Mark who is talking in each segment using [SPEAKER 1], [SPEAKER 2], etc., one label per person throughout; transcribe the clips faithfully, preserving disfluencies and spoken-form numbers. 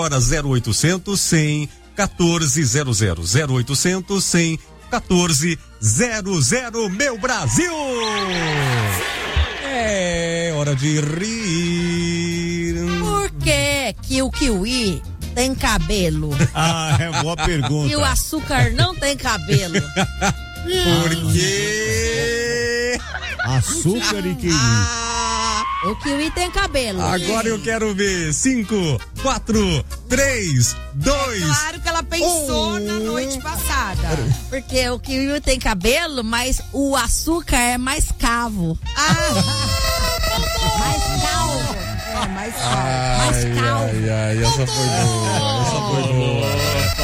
[SPEAKER 1] Hora zero oitocentos cem quatorze zero zero. zero oitocentos cem quatorze zero zero, meu Brasil! É hora de rir.
[SPEAKER 2] Por que que o kiwi tem cabelo?
[SPEAKER 3] Ah, é boa pergunta.
[SPEAKER 2] E o açúcar não tem cabelo?
[SPEAKER 1] Porque
[SPEAKER 3] açúcar e kiwi.
[SPEAKER 2] Ah, o kiwi tem cabelo.
[SPEAKER 1] Agora eu quero ver. Cinco, quatro, três, dois.
[SPEAKER 4] Claro que ela pensou
[SPEAKER 1] um.
[SPEAKER 4] na noite passada.
[SPEAKER 2] Porque o kiwi tem cabelo, mas o açúcar é mais cavo. Mais calvo.
[SPEAKER 4] É, mais
[SPEAKER 1] Ai,
[SPEAKER 2] mais calvo.
[SPEAKER 1] ai, ai, essa foi boa. Essa foi boa.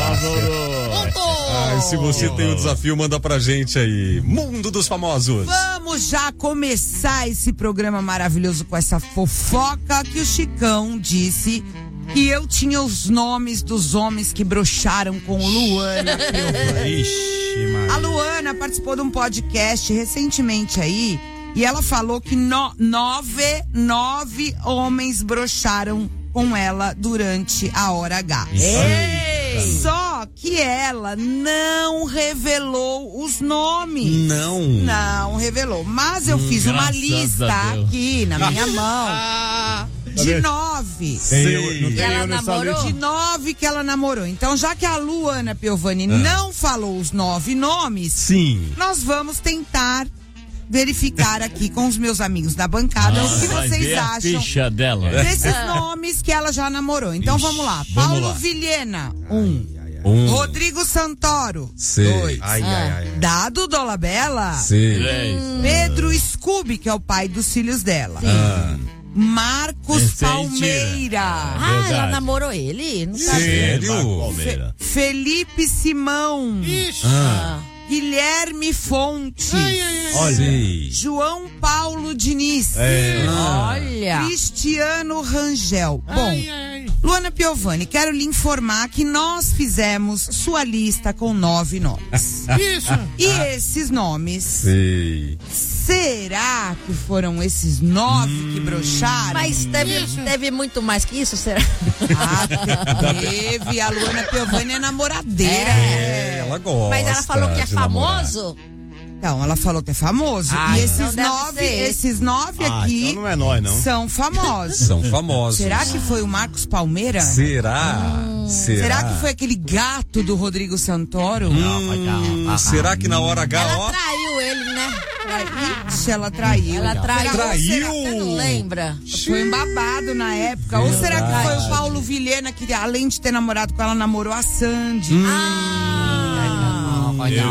[SPEAKER 1] Ai, se você tem o desafio, manda pra gente aí. Mundo dos Famosos.
[SPEAKER 4] Vamos já começar esse programa maravilhoso com essa fofoca que o Chicão disse que eu tinha os nomes dos homens que broxaram com o Luana.
[SPEAKER 3] Ixi, Maria.
[SPEAKER 4] A Luana participou de um podcast recentemente aí e ela falou que no, nove, nove homens broxaram com ela durante a hora H.
[SPEAKER 2] Ei!
[SPEAKER 4] Só que ela não revelou os nomes.
[SPEAKER 1] Não.
[SPEAKER 4] Não revelou. Mas eu
[SPEAKER 5] Hum,
[SPEAKER 4] fiz uma
[SPEAKER 5] graças
[SPEAKER 4] lista
[SPEAKER 5] a Deus.
[SPEAKER 4] aqui na minha mão de nove.
[SPEAKER 3] Tem eu, não tem
[SPEAKER 2] Ela
[SPEAKER 3] eu nessa
[SPEAKER 2] namorou?
[SPEAKER 3] lista.
[SPEAKER 4] De nove que ela namorou. Então, já que a Luana Piovani não falou os nove nomes,
[SPEAKER 1] Sim.
[SPEAKER 4] nós vamos tentar verificar aqui com os meus amigos da bancada o que
[SPEAKER 5] Vai
[SPEAKER 4] vocês
[SPEAKER 5] ver a
[SPEAKER 4] acham
[SPEAKER 5] ficha dela.
[SPEAKER 4] desses nomes que ela já namorou. Então, vamos lá. Paulo
[SPEAKER 1] lá.
[SPEAKER 4] Vilhena, um.
[SPEAKER 1] Um.
[SPEAKER 4] Rodrigo Santoro,
[SPEAKER 1] Sei.
[SPEAKER 4] dois.
[SPEAKER 1] Ai, ai, ai.
[SPEAKER 4] Dado Dolabella,
[SPEAKER 1] Sei.
[SPEAKER 5] Três.
[SPEAKER 4] Pedro Scooby, que é o pai dos filhos dela.
[SPEAKER 1] Ah.
[SPEAKER 4] Marcos
[SPEAKER 5] Esse aí
[SPEAKER 4] Palmeira.
[SPEAKER 2] Ah, ela
[SPEAKER 5] Verdade.
[SPEAKER 2] namorou ele? Não tá
[SPEAKER 1] Sério?
[SPEAKER 5] Marco Palmeira.
[SPEAKER 4] Felipe Simão.
[SPEAKER 1] Ah.
[SPEAKER 4] Guilherme Fonte.
[SPEAKER 1] Sei.
[SPEAKER 4] João Paulo Diniz.
[SPEAKER 2] Olha.
[SPEAKER 4] Cristiano Rangel. Bom, Luana Piovani, quero lhe informar que nós fizemos sua lista com nove nomes.
[SPEAKER 3] Isso.
[SPEAKER 4] E esses nomes,
[SPEAKER 1] Sei.
[SPEAKER 4] será que foram esses nove que broxaram?
[SPEAKER 2] Mas teve, teve muito mais que isso, será?
[SPEAKER 4] Ah, te- teve. A Luana Piovani é namoradeira.
[SPEAKER 1] É, ela gosta.
[SPEAKER 2] Mas ela falou que é
[SPEAKER 1] de namorar.
[SPEAKER 2] famoso?
[SPEAKER 4] Então, ela falou que é famoso.
[SPEAKER 2] Ah,
[SPEAKER 4] e
[SPEAKER 2] então
[SPEAKER 4] esses
[SPEAKER 2] deve
[SPEAKER 4] nove,
[SPEAKER 2] ser.
[SPEAKER 4] esses nove
[SPEAKER 3] Ah,
[SPEAKER 4] aqui
[SPEAKER 3] então não é nós, não.
[SPEAKER 4] são famosos.
[SPEAKER 1] São famosos.
[SPEAKER 4] Será que foi o Marcos Palmeira?
[SPEAKER 1] Será? Será?
[SPEAKER 4] Será que foi aquele gato do Rodrigo Santoro?
[SPEAKER 1] Hum, será que na hora H,
[SPEAKER 2] Ela
[SPEAKER 1] ó?
[SPEAKER 2] traiu ele, né?
[SPEAKER 4] Ixi, ela traiu.
[SPEAKER 2] Ela traiu.
[SPEAKER 1] Traiu?
[SPEAKER 2] Você não lembra?
[SPEAKER 4] Foi um babado na época. Ou será que foi o Paulo Vilhena que, além de ter namorado com ela, namorou a Sandy?
[SPEAKER 2] Ah,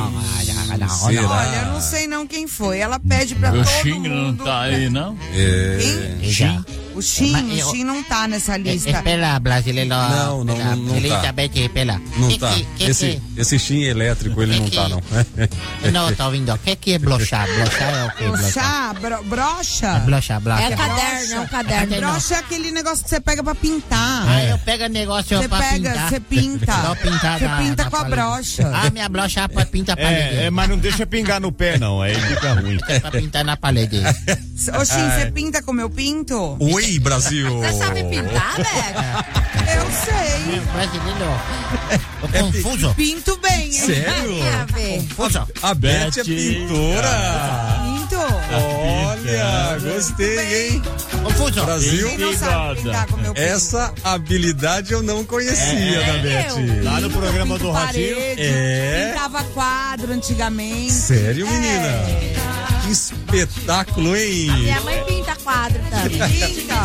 [SPEAKER 1] Será?
[SPEAKER 4] Olha, eu não sei não quem foi. Ela pede pra
[SPEAKER 5] O
[SPEAKER 4] todo
[SPEAKER 5] Xing não
[SPEAKER 4] mundo.
[SPEAKER 5] tá aí, não?
[SPEAKER 1] É.
[SPEAKER 4] Quem?
[SPEAKER 5] Xing?
[SPEAKER 4] O Xing,
[SPEAKER 6] Mas
[SPEAKER 4] o
[SPEAKER 6] eu-
[SPEAKER 4] Xing não tá nessa lista.
[SPEAKER 6] Espera, brasileiro.
[SPEAKER 1] Não, não, não, não tá.
[SPEAKER 6] Elizabeth, espera.
[SPEAKER 1] Não
[SPEAKER 6] Que
[SPEAKER 1] tá.
[SPEAKER 6] que- que
[SPEAKER 1] Esse, esse chin elétrico, ele não tá, não.
[SPEAKER 6] que- Não, tá ouvindo. O que que é blochar? Blochar é o que? Blochar.
[SPEAKER 4] Chá, bro, brocha.
[SPEAKER 6] Blochar,
[SPEAKER 2] é
[SPEAKER 6] blochar.
[SPEAKER 2] caderno, é um caderno.
[SPEAKER 4] Brocha é aquele negócio que você pega pra pintar.
[SPEAKER 6] Ah, eu pego negócio
[SPEAKER 4] Você
[SPEAKER 6] pra
[SPEAKER 4] pega,
[SPEAKER 6] pintar.
[SPEAKER 4] você pinta.
[SPEAKER 6] Dá uma pintada
[SPEAKER 4] Você
[SPEAKER 6] na-
[SPEAKER 4] pinta
[SPEAKER 6] na
[SPEAKER 4] com a
[SPEAKER 6] parede.
[SPEAKER 4] brocha.
[SPEAKER 6] Ah, minha brocha pra pintar a parede.
[SPEAKER 3] É, é, mas não deixa pingar no pé, não. Aí fica ruim.
[SPEAKER 6] É pra pintar na parede.
[SPEAKER 4] Ô, Xim, você pinta como eu pinto?
[SPEAKER 1] Oi, Brasil!
[SPEAKER 2] Você sabe pintar, velho?
[SPEAKER 4] Eu sei.
[SPEAKER 6] Brasileiro. Tô confuso.
[SPEAKER 4] Pinto bem, hein?
[SPEAKER 1] Sério?
[SPEAKER 2] Tem a ver.
[SPEAKER 6] Confuso.
[SPEAKER 1] A Beth é
[SPEAKER 5] Beth.
[SPEAKER 1] pintora!
[SPEAKER 4] Pinto.
[SPEAKER 1] Olha, gostei, hein?
[SPEAKER 6] Confuso.
[SPEAKER 1] Brasil,
[SPEAKER 4] Quem não sabe pintar como eu pinto?
[SPEAKER 1] essa habilidade eu não conhecia da Beth.
[SPEAKER 3] Lá no programa do
[SPEAKER 4] Pinto
[SPEAKER 3] Ratinho.
[SPEAKER 4] parede,
[SPEAKER 1] É.
[SPEAKER 4] Pintava quadro antigamente.
[SPEAKER 1] Sério, menina?
[SPEAKER 4] É.
[SPEAKER 1] Que espetáculo, hein?
[SPEAKER 2] Minha mãe pinta quadro também.
[SPEAKER 4] Pinta.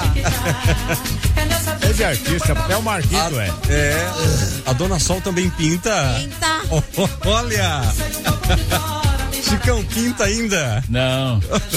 [SPEAKER 3] É de artista, é o Marquito, é.
[SPEAKER 1] É, a Dona Sol também pinta.
[SPEAKER 2] Pinta.
[SPEAKER 1] Oh, olha! Chicão pinta ainda.
[SPEAKER 5] Não.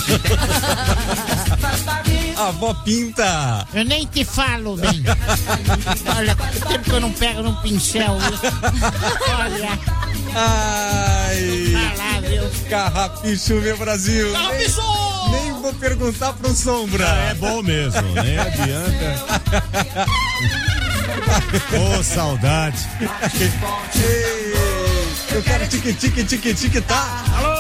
[SPEAKER 1] A avó pinta.
[SPEAKER 6] Eu nem te falo bem. Olha, quanto tempo que eu não pego num pincel. viu? Olha,
[SPEAKER 1] Ai!
[SPEAKER 6] tá lá, viu?
[SPEAKER 1] Carrapicho, meu Brasil.
[SPEAKER 6] Carrapicho!
[SPEAKER 1] Nem, nem vou perguntar pro Sombra.
[SPEAKER 3] É bom mesmo, nem adianta. Ô, saudade.
[SPEAKER 1] Ei, eu quero tique, tique, tique, tique, tá? Alô?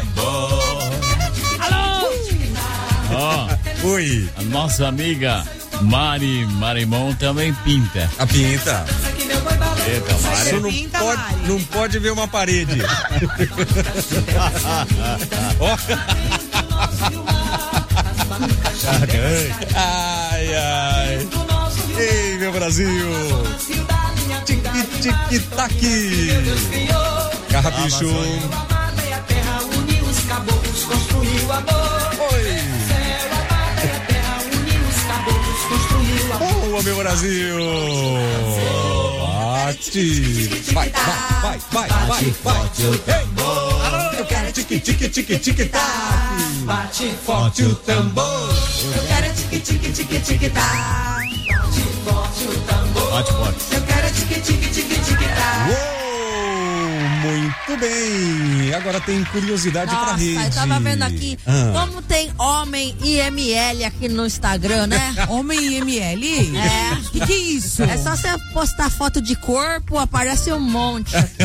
[SPEAKER 5] Ó,
[SPEAKER 1] Oi.
[SPEAKER 5] a nossa amiga Mari Marimon também pinta.
[SPEAKER 1] A pinta.
[SPEAKER 3] Eita, Mari.
[SPEAKER 1] Você não
[SPEAKER 4] Pinta,
[SPEAKER 1] pode,
[SPEAKER 4] Mari.
[SPEAKER 1] não pode ver uma parede. Ai, ai. Ei, meu Brasil. Tic-tic-tac. Carrapicho. Oi. Boa, meu Brasil. Bate. Vai, vai, vai, vai, vai, vai. Eu quero tic-tic-tic-tic-tac. Bate forte o tambor.
[SPEAKER 4] Eu quero tique-tique-tique-tique-tá.
[SPEAKER 3] Bate forte.
[SPEAKER 4] Eu quero tique-tique-tique-tique-tá.
[SPEAKER 1] Uou, muito bem. Agora tem curiosidade pra
[SPEAKER 2] Nossa,
[SPEAKER 1] rede.
[SPEAKER 2] eu tava vendo aqui
[SPEAKER 1] Ah.
[SPEAKER 2] como tem homem I M L aqui no Instagram, né?
[SPEAKER 4] Homem I M L?
[SPEAKER 2] É.
[SPEAKER 4] Que que é isso?
[SPEAKER 2] É só você postar foto de corpo, aparece um monte aqui.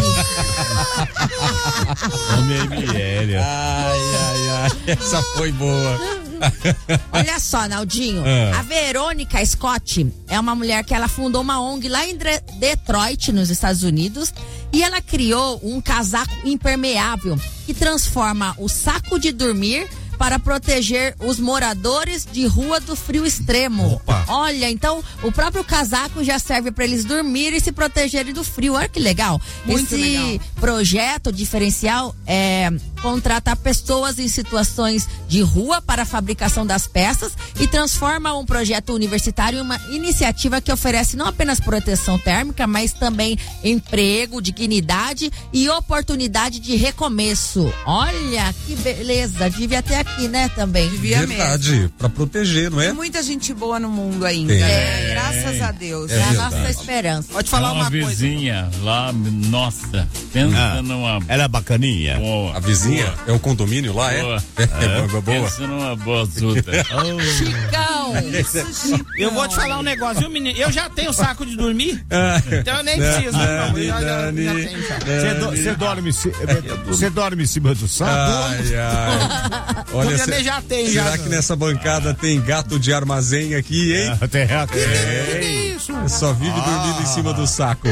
[SPEAKER 3] M L.
[SPEAKER 1] Ai, ai, ai. Essa foi boa.
[SPEAKER 2] Olha só, Naldinho,
[SPEAKER 1] Ah.
[SPEAKER 2] a Verônica Scott é uma mulher que ela fundou uma O N G lá em Dre- Detroit, nos Estados Unidos, e ela criou um casaco impermeável que transforma o saco de dormir para proteger os moradores de rua do frio extremo.
[SPEAKER 1] Opa.
[SPEAKER 2] Olha, então o próprio casaco já serve para eles dormirem e se protegerem do frio. Olha que legal.
[SPEAKER 4] Muito
[SPEAKER 2] Esse
[SPEAKER 4] legal.
[SPEAKER 2] projeto diferencial é contratar pessoas em situações de rua para a fabricação das peças e transforma um projeto universitário em uma iniciativa que oferece não apenas proteção térmica, mas também emprego, dignidade e oportunidade de recomeço. Olha que beleza, devia ter aqui, né, também.
[SPEAKER 4] Devia
[SPEAKER 1] Verdade,
[SPEAKER 4] mesmo.
[SPEAKER 1] pra proteger, não é?
[SPEAKER 4] Tem muita gente boa no mundo ainda.
[SPEAKER 1] Tem.
[SPEAKER 4] É, graças a Deus.
[SPEAKER 1] É
[SPEAKER 2] É a
[SPEAKER 1] verdade.
[SPEAKER 2] nossa esperança.
[SPEAKER 6] Pode falar
[SPEAKER 5] uma
[SPEAKER 6] uma coisa.
[SPEAKER 5] vizinha lá, nossa, pensa
[SPEAKER 3] Ah.
[SPEAKER 5] numa
[SPEAKER 3] Ela é bacaninha.
[SPEAKER 5] boa.
[SPEAKER 1] A vizinha é um condomínio lá, é?
[SPEAKER 5] Boa.
[SPEAKER 1] É, é boa, boa.
[SPEAKER 5] Pensa numa boa zuta.
[SPEAKER 2] Chicão!
[SPEAKER 4] Isso, Chico.
[SPEAKER 6] Eu vou te falar um negócio, viu, menino? Eu já tenho saco de dormir, então eu nem preciso, não. Eu já, já, já tenho já.
[SPEAKER 3] Você do- você dorme, em ci- você dorme em cima do saco?
[SPEAKER 1] Ai, ai. Olha,
[SPEAKER 6] Eu
[SPEAKER 1] cê-
[SPEAKER 6] também já tenho,
[SPEAKER 1] será
[SPEAKER 6] já.
[SPEAKER 1] que nessa bancada tem gato de armazém aqui, hein?
[SPEAKER 3] Até aqui.
[SPEAKER 6] Que isso?
[SPEAKER 1] Só vive dormindo em cima do saco.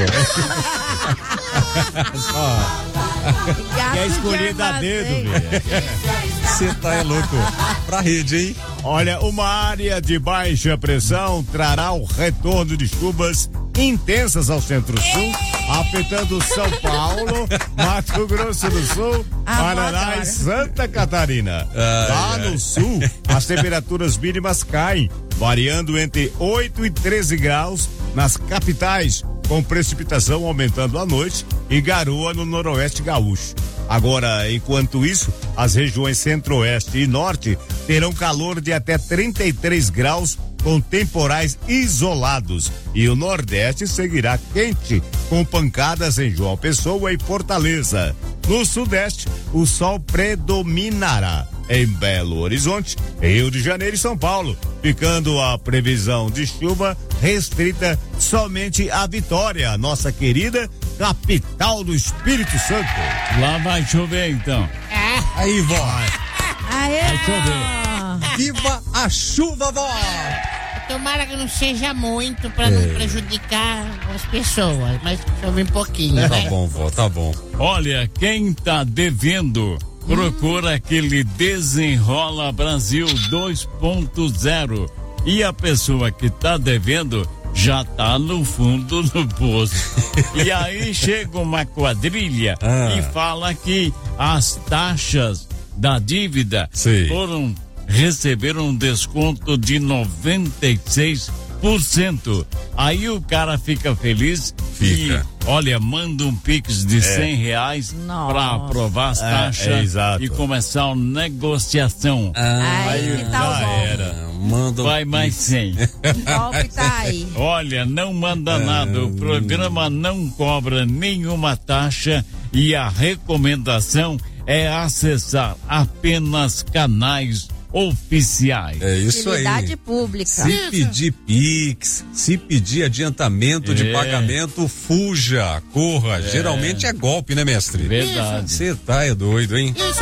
[SPEAKER 2] Gato
[SPEAKER 3] É
[SPEAKER 2] de
[SPEAKER 3] escolhida a
[SPEAKER 2] armazém.
[SPEAKER 3] dedo, velho.
[SPEAKER 1] Você tá é louco. Pra rede, hein?
[SPEAKER 3] Olha, uma área de baixa pressão trará o retorno de chuvas intensas ao centro-sul, afetando São Paulo, Mato Grosso do Sul,
[SPEAKER 2] Ah,
[SPEAKER 3] Paraná
[SPEAKER 2] adoro.
[SPEAKER 3] e Santa Catarina. Lá no sul, as temperaturas mínimas caem, variando entre oito e treze graus nas capitais, com precipitação aumentando à noite e garoa no noroeste gaúcho. Agora, enquanto isso, as regiões centro-oeste e norte terão calor de até trinta e três graus com temporais isolados, e o nordeste seguirá quente com pancadas em João Pessoa e Fortaleza. No sudeste, o sol predominará em Belo Horizonte, Rio de Janeiro e São Paulo, ficando a previsão de chuva restrita somente à Vitória, nossa querida capital do Espírito Santo.
[SPEAKER 5] Lá vai chover então.
[SPEAKER 1] Aí, vó.
[SPEAKER 2] Aê!
[SPEAKER 1] Viva a chuva, vó!
[SPEAKER 6] Tomara que não seja muito pra não prejudicar as pessoas, mas chove um pouquinho,
[SPEAKER 1] Tá
[SPEAKER 6] né?
[SPEAKER 1] bom, vó, tá bom.
[SPEAKER 5] Olha, quem tá devendo, procura aquele Desenrola Brasil dois ponto zero. E a pessoa que tá devendo já tá no fundo do poço. E aí chega uma quadrilha
[SPEAKER 1] Ah.
[SPEAKER 5] e fala que as taxas da dívida
[SPEAKER 1] Sim.
[SPEAKER 5] foram receberam um desconto de noventa e seis por cento. Aí o cara fica feliz
[SPEAKER 1] Fica.
[SPEAKER 5] e, olha, manda um pix de cem reais
[SPEAKER 2] Nossa.
[SPEAKER 5] para aprovar as
[SPEAKER 3] É,
[SPEAKER 5] taxas
[SPEAKER 3] é, exato.
[SPEAKER 5] e começar a negociação.
[SPEAKER 2] Aí, que tal o
[SPEAKER 5] já
[SPEAKER 2] golpe?
[SPEAKER 5] era.
[SPEAKER 1] Manda um
[SPEAKER 5] Vai mais
[SPEAKER 1] pix.
[SPEAKER 5] cem.
[SPEAKER 2] O golpe tá aí.
[SPEAKER 5] Olha, não manda nada. O programa não cobra nenhuma taxa e a recomendação é acessar apenas canais oficiais.
[SPEAKER 1] É isso
[SPEAKER 2] Utilidade
[SPEAKER 1] aí.
[SPEAKER 2] pública.
[SPEAKER 1] Se pedir Pix, se pedir adiantamento de
[SPEAKER 5] É.
[SPEAKER 1] pagamento, fuja, corra. Geralmente é golpe, né, mestre?
[SPEAKER 5] Verdade.
[SPEAKER 1] Você tá é doido, hein?
[SPEAKER 6] Isso aí.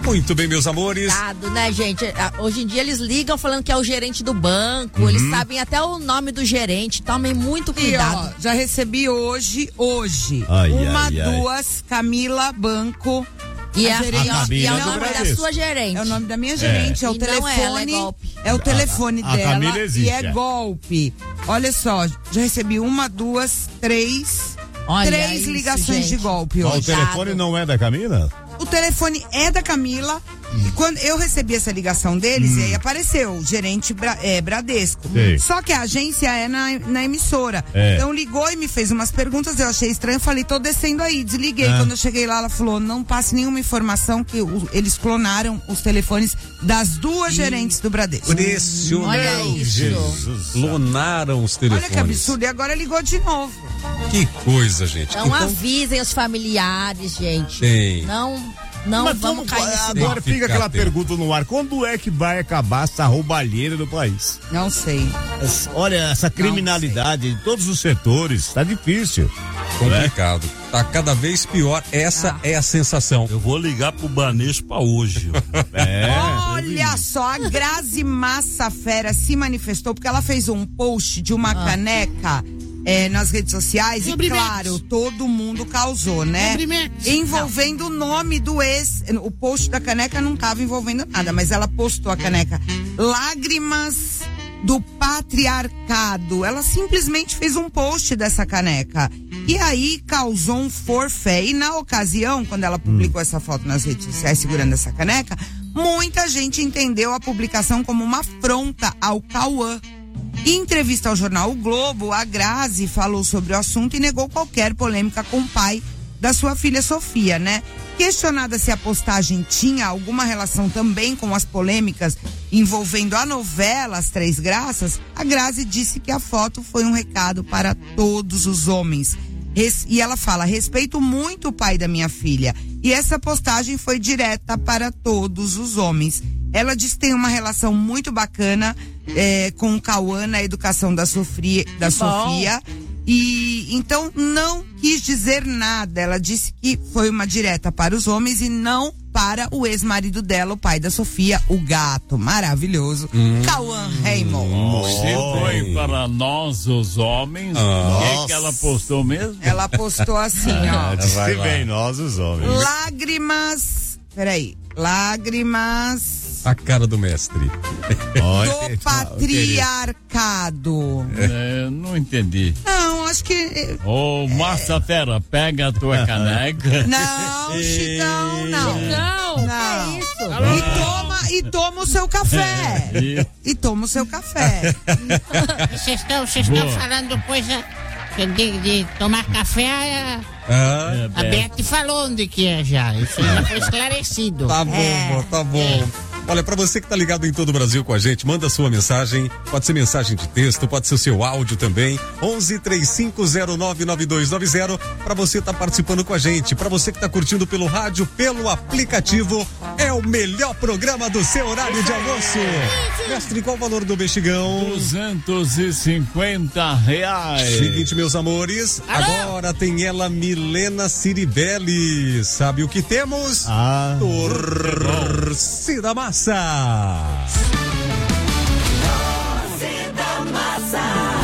[SPEAKER 1] Muito bem, meus amores.
[SPEAKER 2] Cuidado, né, gente? Hoje em dia eles ligam falando que é o gerente do banco, uhum. eles sabem até o nome do gerente, tomem muito cuidado.
[SPEAKER 4] E, ó, já recebi hoje, hoje,
[SPEAKER 3] ai,
[SPEAKER 4] uma,
[SPEAKER 3] ai, ai.
[SPEAKER 4] duas, Camila Banco.
[SPEAKER 2] E a,
[SPEAKER 4] gerente,
[SPEAKER 2] a, e
[SPEAKER 3] é
[SPEAKER 2] o nome da sua gerente.
[SPEAKER 4] É o nome da minha gerente, é, é o
[SPEAKER 2] e
[SPEAKER 4] telefone.
[SPEAKER 2] Não é, ela é, golpe.
[SPEAKER 4] é o telefone
[SPEAKER 3] a, a
[SPEAKER 4] dela
[SPEAKER 3] Camila existe,
[SPEAKER 4] e é,
[SPEAKER 3] é
[SPEAKER 4] golpe. Olha só, já recebi uma, duas, três,
[SPEAKER 2] Olha
[SPEAKER 4] três
[SPEAKER 2] isso,
[SPEAKER 4] ligações
[SPEAKER 2] gente.
[SPEAKER 4] de golpe
[SPEAKER 3] Ó,
[SPEAKER 4] hoje.
[SPEAKER 3] o telefone não é da Camila?
[SPEAKER 4] O telefone é da Camila. E quando eu recebi essa ligação deles, hum. e aí apareceu o gerente Bra, é, Bradesco.
[SPEAKER 3] Sei.
[SPEAKER 4] Só que a agência é na, na emissora.
[SPEAKER 3] É.
[SPEAKER 4] Então ligou e me fez umas perguntas, eu achei estranho, falei, tô descendo aí, desliguei. É. Quando eu cheguei lá, ela falou, não passe nenhuma informação que o, eles clonaram os telefones das duas e... gerentes do Bradesco.
[SPEAKER 1] Impressionante.
[SPEAKER 2] Olha isso.
[SPEAKER 1] Jesus. Clonaram os telefones.
[SPEAKER 4] Olha que absurdo, e agora ligou de novo.
[SPEAKER 1] Que coisa, gente.
[SPEAKER 2] Não então... avisem os familiares, gente.
[SPEAKER 1] Tem.
[SPEAKER 2] Não... Não,
[SPEAKER 3] Mas
[SPEAKER 2] vamos cair nesse
[SPEAKER 3] agora
[SPEAKER 1] fica
[SPEAKER 3] fica aquela
[SPEAKER 1] atento.
[SPEAKER 3] pergunta no ar, quando é que vai acabar essa roubalheira do país?
[SPEAKER 4] Não sei.
[SPEAKER 3] Essa, olha, essa criminalidade em todos os setores, tá difícil.
[SPEAKER 1] Complicado. Tá cada vez pior, essa ah. é a sensação.
[SPEAKER 7] Eu vou ligar pro Banespa hoje.
[SPEAKER 3] É.
[SPEAKER 4] Olha só, a Grazi Massafera se manifestou porque ela fez um post de uma ah. caneca É, nas redes sociais, e claro, todo mundo causou, né? Envolvendo não. o nome do ex. O post da caneca não tava envolvendo nada, mas ela postou a caneca Lágrimas do Patriarcado. Ela simplesmente fez um post dessa caneca. E aí causou um forfé. E na ocasião, quando ela publicou hum. essa foto nas redes sociais segurando essa caneca, muita gente entendeu a publicação como uma afronta ao Cauã. Em entrevista ao jornal O Globo, a Grazi falou sobre o assunto e negou qualquer polêmica com o pai da sua filha Sofia, né? Questionada se a postagem tinha alguma relação também com as polêmicas envolvendo a novela As Três Graças, a Grazi disse que a foto foi um recado para todos os homens. E ela fala, respeito muito o pai da minha filha. E essa postagem foi direta para todos os homens. Ela diz que tem uma relação muito bacana é, com o Cauã na educação da, Sofria, da Sofia. E então não quis dizer nada. Ela disse que foi uma direta para os homens e não para o ex-marido dela, o pai da Sofia, o gato maravilhoso, hum. Cauã Raymond.
[SPEAKER 5] Você foi para nós, os homens. O que, que ela postou mesmo?
[SPEAKER 4] Ela postou assim, ó.
[SPEAKER 3] Disse bem, nós, os homens.
[SPEAKER 4] Lágrimas. Peraí. Lágrimas.
[SPEAKER 1] A cara do mestre.
[SPEAKER 4] Do patriarcado.
[SPEAKER 5] É, não entendi.
[SPEAKER 4] Não, acho que.
[SPEAKER 5] Ô, oh, Márcia Fera, pega a tua caneca.
[SPEAKER 4] Não, Chicão, não.
[SPEAKER 2] Não,
[SPEAKER 4] não.
[SPEAKER 2] É isso.
[SPEAKER 4] E toma, e toma o seu café.
[SPEAKER 5] É,
[SPEAKER 4] e toma o seu café.
[SPEAKER 6] Vocês estão, vocês estão falando coisa de, de tomar café.
[SPEAKER 1] Ah,
[SPEAKER 6] a Beth falou onde que é já. Isso já foi esclarecido.
[SPEAKER 1] Tá bom, é. tá bom. É. Olha, pra você que tá ligado em todo o Brasil com a gente, manda sua mensagem, pode ser mensagem de texto, pode ser o seu áudio também, onze, três cinco zero nove, nove dois nove zero, pra você tá participando com a gente, pra você que tá curtindo pelo rádio, pelo aplicativo, é o melhor programa do seu horário de almoço. Mestre, qual o valor do bexigão?
[SPEAKER 5] duzentos e cinquenta reais.
[SPEAKER 1] Seguinte, meus amores, agora tem ela, Milena Ciribelli. Sabe o que temos?
[SPEAKER 3] Ah,
[SPEAKER 1] Torcida Massa.
[SPEAKER 8] Torcida Massa.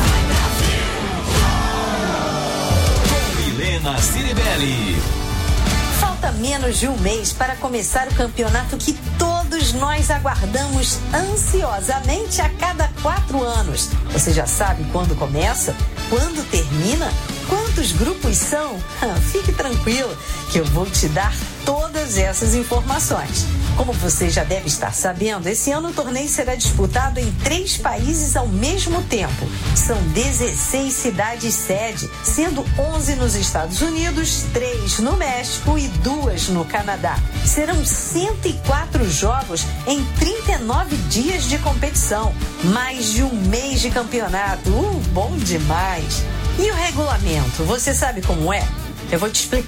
[SPEAKER 8] Com Milena Ciribelli.
[SPEAKER 9] Falta menos de um mês para começar o campeonato que todos nós aguardamos ansiosamente a cada quatro anos. Você já sabe quando começa? Quando termina? Quantos grupos são? Fique tranquilo que eu vou te dar todas essas informações. Como você já deve estar sabendo, esse ano o torneio será disputado em três países ao mesmo tempo. São dezesseis cidades sede, sendo onze nos Estados Unidos, três no México e duas no Canadá. Serão cento e quatro jogos em trinta e nove dias de competição. Mais de um mês de campeonato. Uh, bom demais! E o regulamento, você sabe como é? Eu vou te explicar.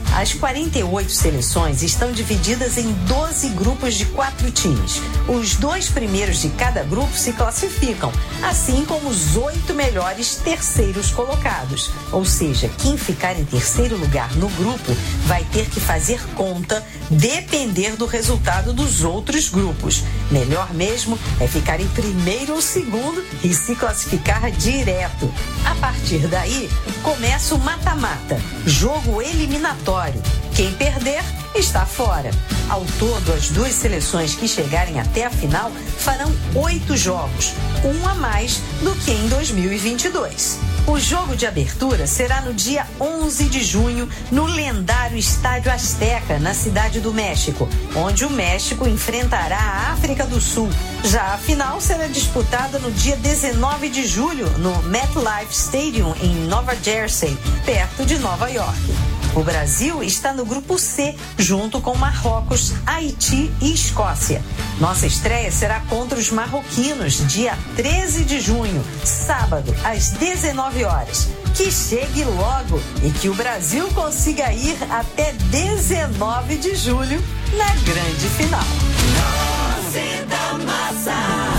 [SPEAKER 9] As quarenta e oito seleções estão divididas em doze grupos de quatro times. Os dois primeiros de cada grupo se classificam, assim como os oito melhores terceiros colocados. Ou seja, quem ficar em terceiro lugar no grupo vai ter que fazer conta, depender do resultado dos outros grupos. Melhor mesmo é ficar em primeiro ou segundo e se classificar direto. A partir daí, começa o mata-mata, jogo eliminatório. Quem perder está fora. Ao todo, as duas seleções que chegarem até a final farão oito jogos, um a mais do que em dois mil e vinte e dois. O jogo de abertura será no dia onze de junho, no lendário Estádio Azteca, na Cidade do México, onde o México enfrentará a África do Sul. Já a final será disputada no dia dezenove de julho, no MetLife Stadium, em Nova Jersey, perto de Nova York. O Brasil está no grupo C, junto com Marrocos, Haiti e Escócia. Nossa estreia será contra os marroquinos, dia treze de junho, sábado, às dezenove horas. Que chegue logo e que o Brasil consiga ir até dezenove de julho na grande final. Doce da massa.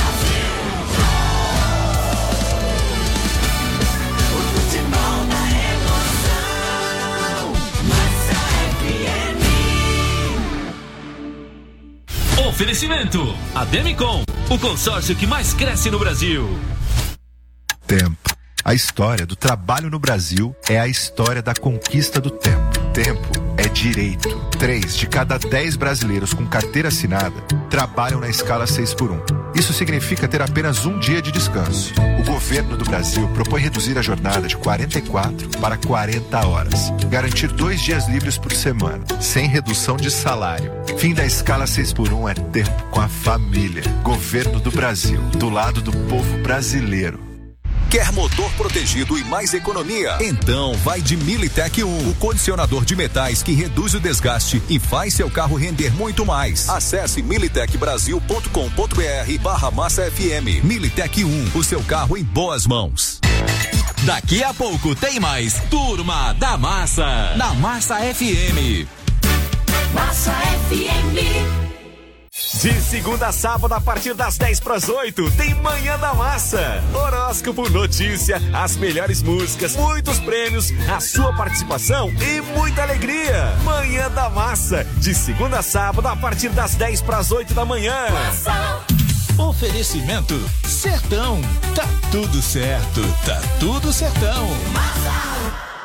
[SPEAKER 8] Oferecimento Ademicon, o consórcio que mais cresce no Brasil.
[SPEAKER 10] Tempo. A história do trabalho no Brasil é a história da conquista do tempo. Tempo é direito. Três de cada dez brasileiros com carteira assinada trabalham na escala seis por um. Isso significa ter apenas um dia de descanso. O governo do Brasil propõe reduzir a jornada de quarenta e quatro para quarenta horas. Garantir dois dias livres por semana, sem redução de salário. Fim da escala seis por um é tempo com a família. Governo do Brasil, do lado do povo brasileiro.
[SPEAKER 11] Quer motor protegido e mais economia? Então vai de Militec um, o condicionador de metais que reduz o desgaste e faz seu carro render muito mais. Acesse militec brasil ponto com ponto br barra massa F M. Militec um, o seu carro em boas mãos.
[SPEAKER 8] Daqui a pouco tem mais Turma da Massa, na Massa F M.
[SPEAKER 12] Massa F M.
[SPEAKER 13] De segunda a sábado, a partir das dez para as oito, tem Manhã da Massa. Horóscopo, notícia, as melhores músicas, muitos prêmios, a sua participação e muita alegria. Manhã da Massa, de segunda a sábado, a partir das dez para as oito da manhã.
[SPEAKER 12] Massa.
[SPEAKER 14] Oferecimento Sertão. Tá tudo certo, tá tudo sertão.
[SPEAKER 12] Massa.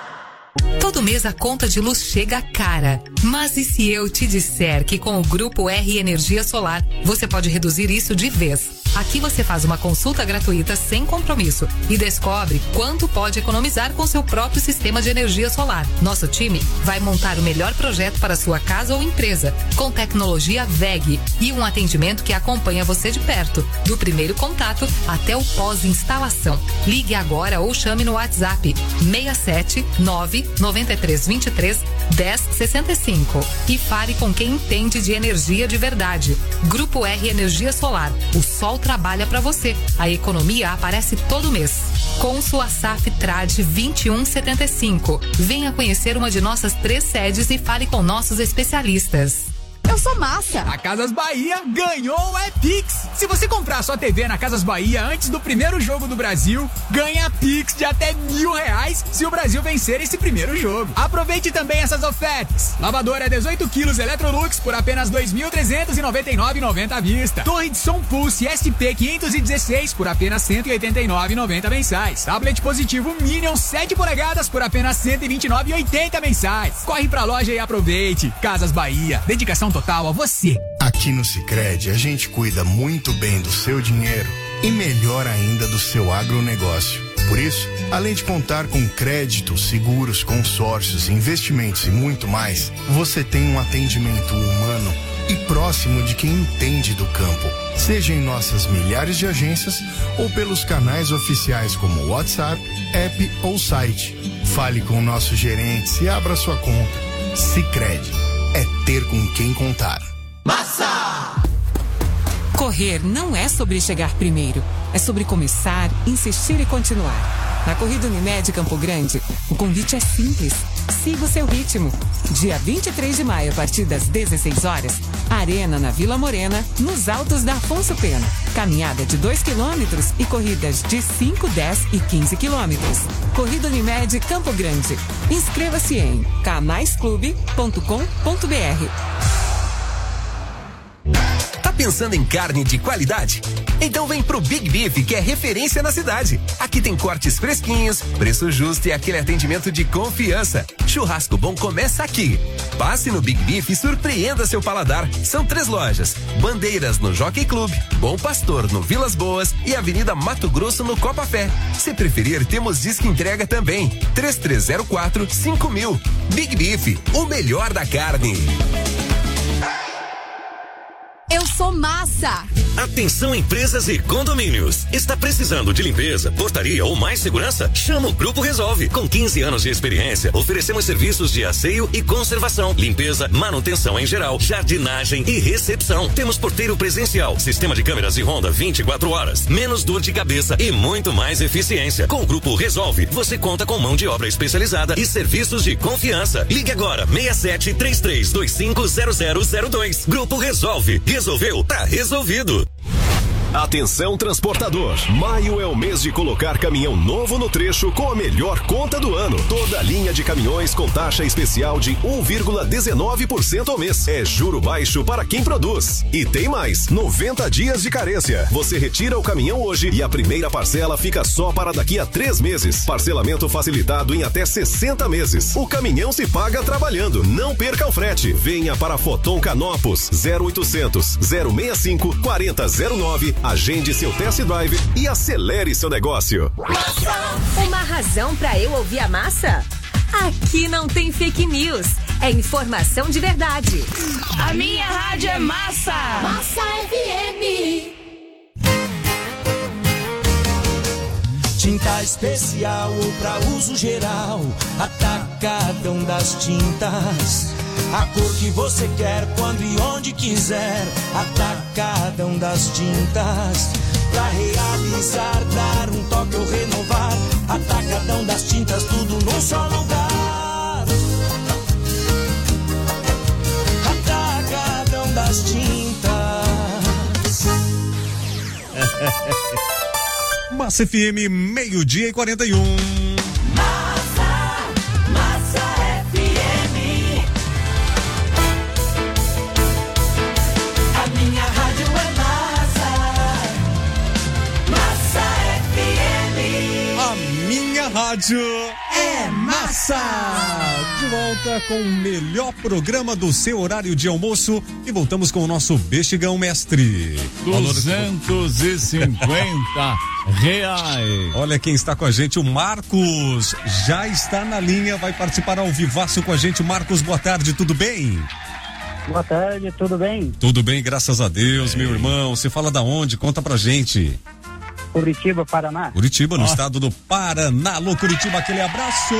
[SPEAKER 15] Todo mês a conta de luz chega cara. Mas e se eu te disser que com o Grupo R Energia Solar você pode reduzir isso de vez? Aqui você faz uma consulta gratuita sem compromisso e descobre quanto pode economizar com seu próprio sistema de energia solar. Nosso time vai montar o melhor projeto para sua casa ou empresa, com tecnologia V E G e um atendimento que acompanha você de perto, do primeiro contato até o pós-instalação. Ligue agora ou chame no WhatsApp seis sete nove nove três dois três um zero seis cinco e fale com quem entende de energia de verdade. Grupo R Energia Solar. O sol trabalha para você. A economia aparece todo mês. Com sua S A F Trade vinte e um setenta e cinco. Venha conhecer uma de nossas três sedes e fale com nossos especialistas.
[SPEAKER 16] Eu sou Massa.
[SPEAKER 17] A Casas Bahia ganhou o É Pix. Se você comprar sua T V na Casas Bahia antes do primeiro jogo do Brasil, ganha Pix de até mil reais se o Brasil vencer esse primeiro jogo. Aproveite também essas ofertas. Lavadora dezoito quilos Electrolux por apenas dois mil trezentos e noventa e nove reais e noventa centavos à vista. Torre de som Pulse S P quinhentos e dezesseis por apenas cento e oitenta e nove reais e noventa centavos mensais. Tablet positivo Minion sete polegadas por apenas cento e vinte e nove reais e oitenta centavos mensais. Corre pra loja e aproveite. Casas Bahia. Dedicação total a você.
[SPEAKER 18] Aqui no Sicredi a gente cuida muito bem do seu dinheiro e melhor ainda do seu agronegócio. Por isso, além de contar com crédito, seguros, consórcios, investimentos e muito mais, você tem um atendimento humano e próximo de quem entende do campo. Seja em nossas milhares de agências ou pelos canais oficiais como WhatsApp, app ou site. Fale com nossos gerentes e abra sua conta. Sicredi. É ter com quem contar.
[SPEAKER 12] Massa!
[SPEAKER 19] Correr não é sobre chegar primeiro, é sobre começar, insistir e continuar.
[SPEAKER 16] Na Corrida Unimed Campo Grande, o convite é simples. Siga o seu ritmo. Dia vinte e três de maio, a partir das dezesseis horas, Arena na Vila Morena, nos Altos da Afonso Pena. Caminhada de dois quilômetros e corridas de cinco, dez e quinze quilômetros. Corrida Unimed Campo Grande. Inscreva-se em canais clube ponto com ponto br.
[SPEAKER 19] Tá pensando em carne de qualidade? Então vem pro Big Beef, que é referência na cidade. Aqui tem cortes fresquinhos, preço justo e aquele atendimento de confiança. Churrasco bom começa aqui. Passe no Big Beef e surpreenda seu paladar. São três lojas: Bandeiras no Jockey Club, Bom Pastor no Vilas Boas e Avenida Mato Grosso no Copa Fé. Se preferir, temos disque entrega também. três três zero quatro, cinco mil. Big Beef, o melhor da carne.
[SPEAKER 20] Eu sou Massa.
[SPEAKER 21] Atenção, empresas e condomínios. Está precisando de limpeza, portaria ou mais segurança? Chama o Grupo Resolve. Com quinze anos de experiência, oferecemos serviços de asseio e conservação, limpeza, manutenção em geral, jardinagem e recepção. Temos porteiro presencial, sistema de câmeras e ronda vinte e quatro horas, menos dor de cabeça e muito mais eficiência. Com o Grupo Resolve, você conta com mão de obra especializada e serviços de confiança. Ligue agora, seis sete três três dois cinco zero zero zero dois. Grupo Resolve. Resolveu? Tá resolvido.
[SPEAKER 22] Atenção, transportador. Maio é o mês de colocar caminhão novo no trecho com a melhor conta do ano. Toda a linha de caminhões com taxa especial de um vírgula dezenove por cento ao mês. É juro baixo para quem produz. E tem mais, noventa dias de carência. Você retira o caminhão hoje e a primeira parcela fica só para daqui a três meses. Parcelamento facilitado em até sessenta meses. O caminhão se paga trabalhando. Não perca o frete. Venha para Foton Canopus, zero oitocentos, zero sessenta e cinco, quarenta zero nove. Agende seu test drive e acelere seu negócio.
[SPEAKER 23] Uma razão pra eu ouvir a Massa? Aqui não tem fake news. É informação de verdade.
[SPEAKER 12] A minha rádio é Massa. Massa F M.
[SPEAKER 24] Tinta especial ou pra uso geral. Atacadão das tintas. A cor que você quer, quando e onde quiser. Atacadão das tintas. Pra realizar, dar um toque ou renovar. Atacadão das tintas, tudo num só lugar. Atacadão das tintas.
[SPEAKER 1] Massa F M, meio-dia e quarenta e um. Rádio é Massa! De volta com o melhor programa do seu horário de almoço e voltamos com o nosso Bexigão Mestre.
[SPEAKER 5] duzentos e cinquenta reais.
[SPEAKER 1] Olha quem está com a gente, o Marcos já está na linha, vai participar ao vivaço com a gente. Marcos, boa tarde, tudo bem?
[SPEAKER 25] Boa tarde, tudo bem?
[SPEAKER 1] Tudo bem, graças a Deus, é. Meu irmão. Você fala da onde? Conta pra gente.
[SPEAKER 25] Curitiba, Paraná.
[SPEAKER 1] Curitiba, no oh. estado do Paraná. Alô, Curitiba, aquele abraço.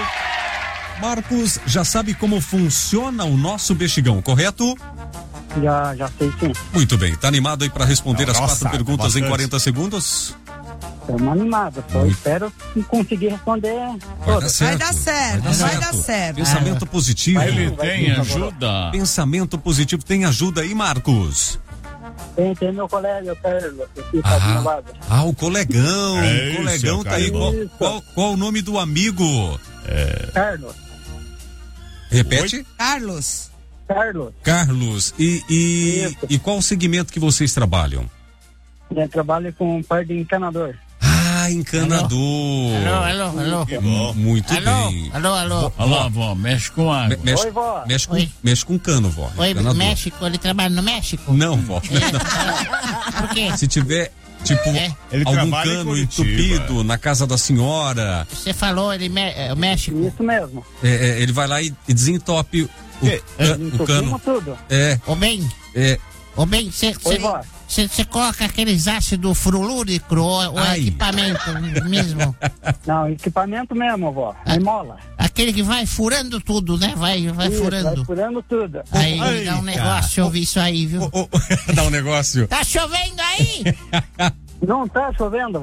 [SPEAKER 1] Marcos, já sabe como funciona o nosso Bexigão, correto?
[SPEAKER 25] Já, já sei sim.
[SPEAKER 1] Muito bem, tá animado aí para responder Nossa, as quatro perguntas bastante. Em quarenta segundos?
[SPEAKER 25] Estamos animados, só Muito. espero conseguir responder.
[SPEAKER 4] Vai dar certo, vai dar certo. Vai dar, vai dar certo.
[SPEAKER 1] Pensamento positivo.
[SPEAKER 5] Vai, Ele vai tem ajuda.
[SPEAKER 1] Pensamento positivo, tem ajuda aí, Marcos?
[SPEAKER 25] Tem, tem meu colega, o Carlos.
[SPEAKER 1] Ah, ah, o colegão. É o colegão isso, tá aí. Qual, qual, qual o nome do amigo?
[SPEAKER 25] É... Carlos.
[SPEAKER 1] Repete?
[SPEAKER 4] Oi? Carlos.
[SPEAKER 25] Carlos.
[SPEAKER 1] Carlos. E, e, e qual o segmento que vocês trabalham?
[SPEAKER 25] Eu trabalho com parte de encanador.
[SPEAKER 1] Ah, encanador.
[SPEAKER 6] Alô, alô, alô.
[SPEAKER 1] alô. Muito
[SPEAKER 6] alô,
[SPEAKER 1] bem.
[SPEAKER 6] Alô, alô.
[SPEAKER 5] Alô, vó, mexe com água.
[SPEAKER 1] Me, mexe,
[SPEAKER 25] Oi, vó.
[SPEAKER 1] Mexe com, mexe com cano, vó.
[SPEAKER 6] Oi,
[SPEAKER 1] encanador.
[SPEAKER 6] México, ele trabalha no México?
[SPEAKER 1] Não, vó.
[SPEAKER 6] É. Por quê?
[SPEAKER 1] Se tiver, tipo, é. algum cano entupido na casa da senhora.
[SPEAKER 6] Você falou, ele é o México?
[SPEAKER 25] Isso mesmo.
[SPEAKER 1] É, é, ele vai lá e, e desentope o, é, é, o cano.
[SPEAKER 25] Tudo.
[SPEAKER 1] É.
[SPEAKER 6] Ô, bem.
[SPEAKER 1] É.
[SPEAKER 6] Ô, bem, você... Você coloca aqueles ácidos fluorúrico ou, ou é equipamento mesmo?
[SPEAKER 25] Não, equipamento mesmo, vó. Aí mola.
[SPEAKER 6] Aquele que vai furando tudo, né? Vai, vai
[SPEAKER 25] isso,
[SPEAKER 6] furando.
[SPEAKER 25] Vai furando tudo.
[SPEAKER 6] Aí Ai, dá um negócio cara. Ouvir isso aí, viu?
[SPEAKER 1] Oh, oh, dá um negócio.
[SPEAKER 6] Tá chovendo aí?
[SPEAKER 25] Não tá chovendo, vó.
[SPEAKER 6] Ah!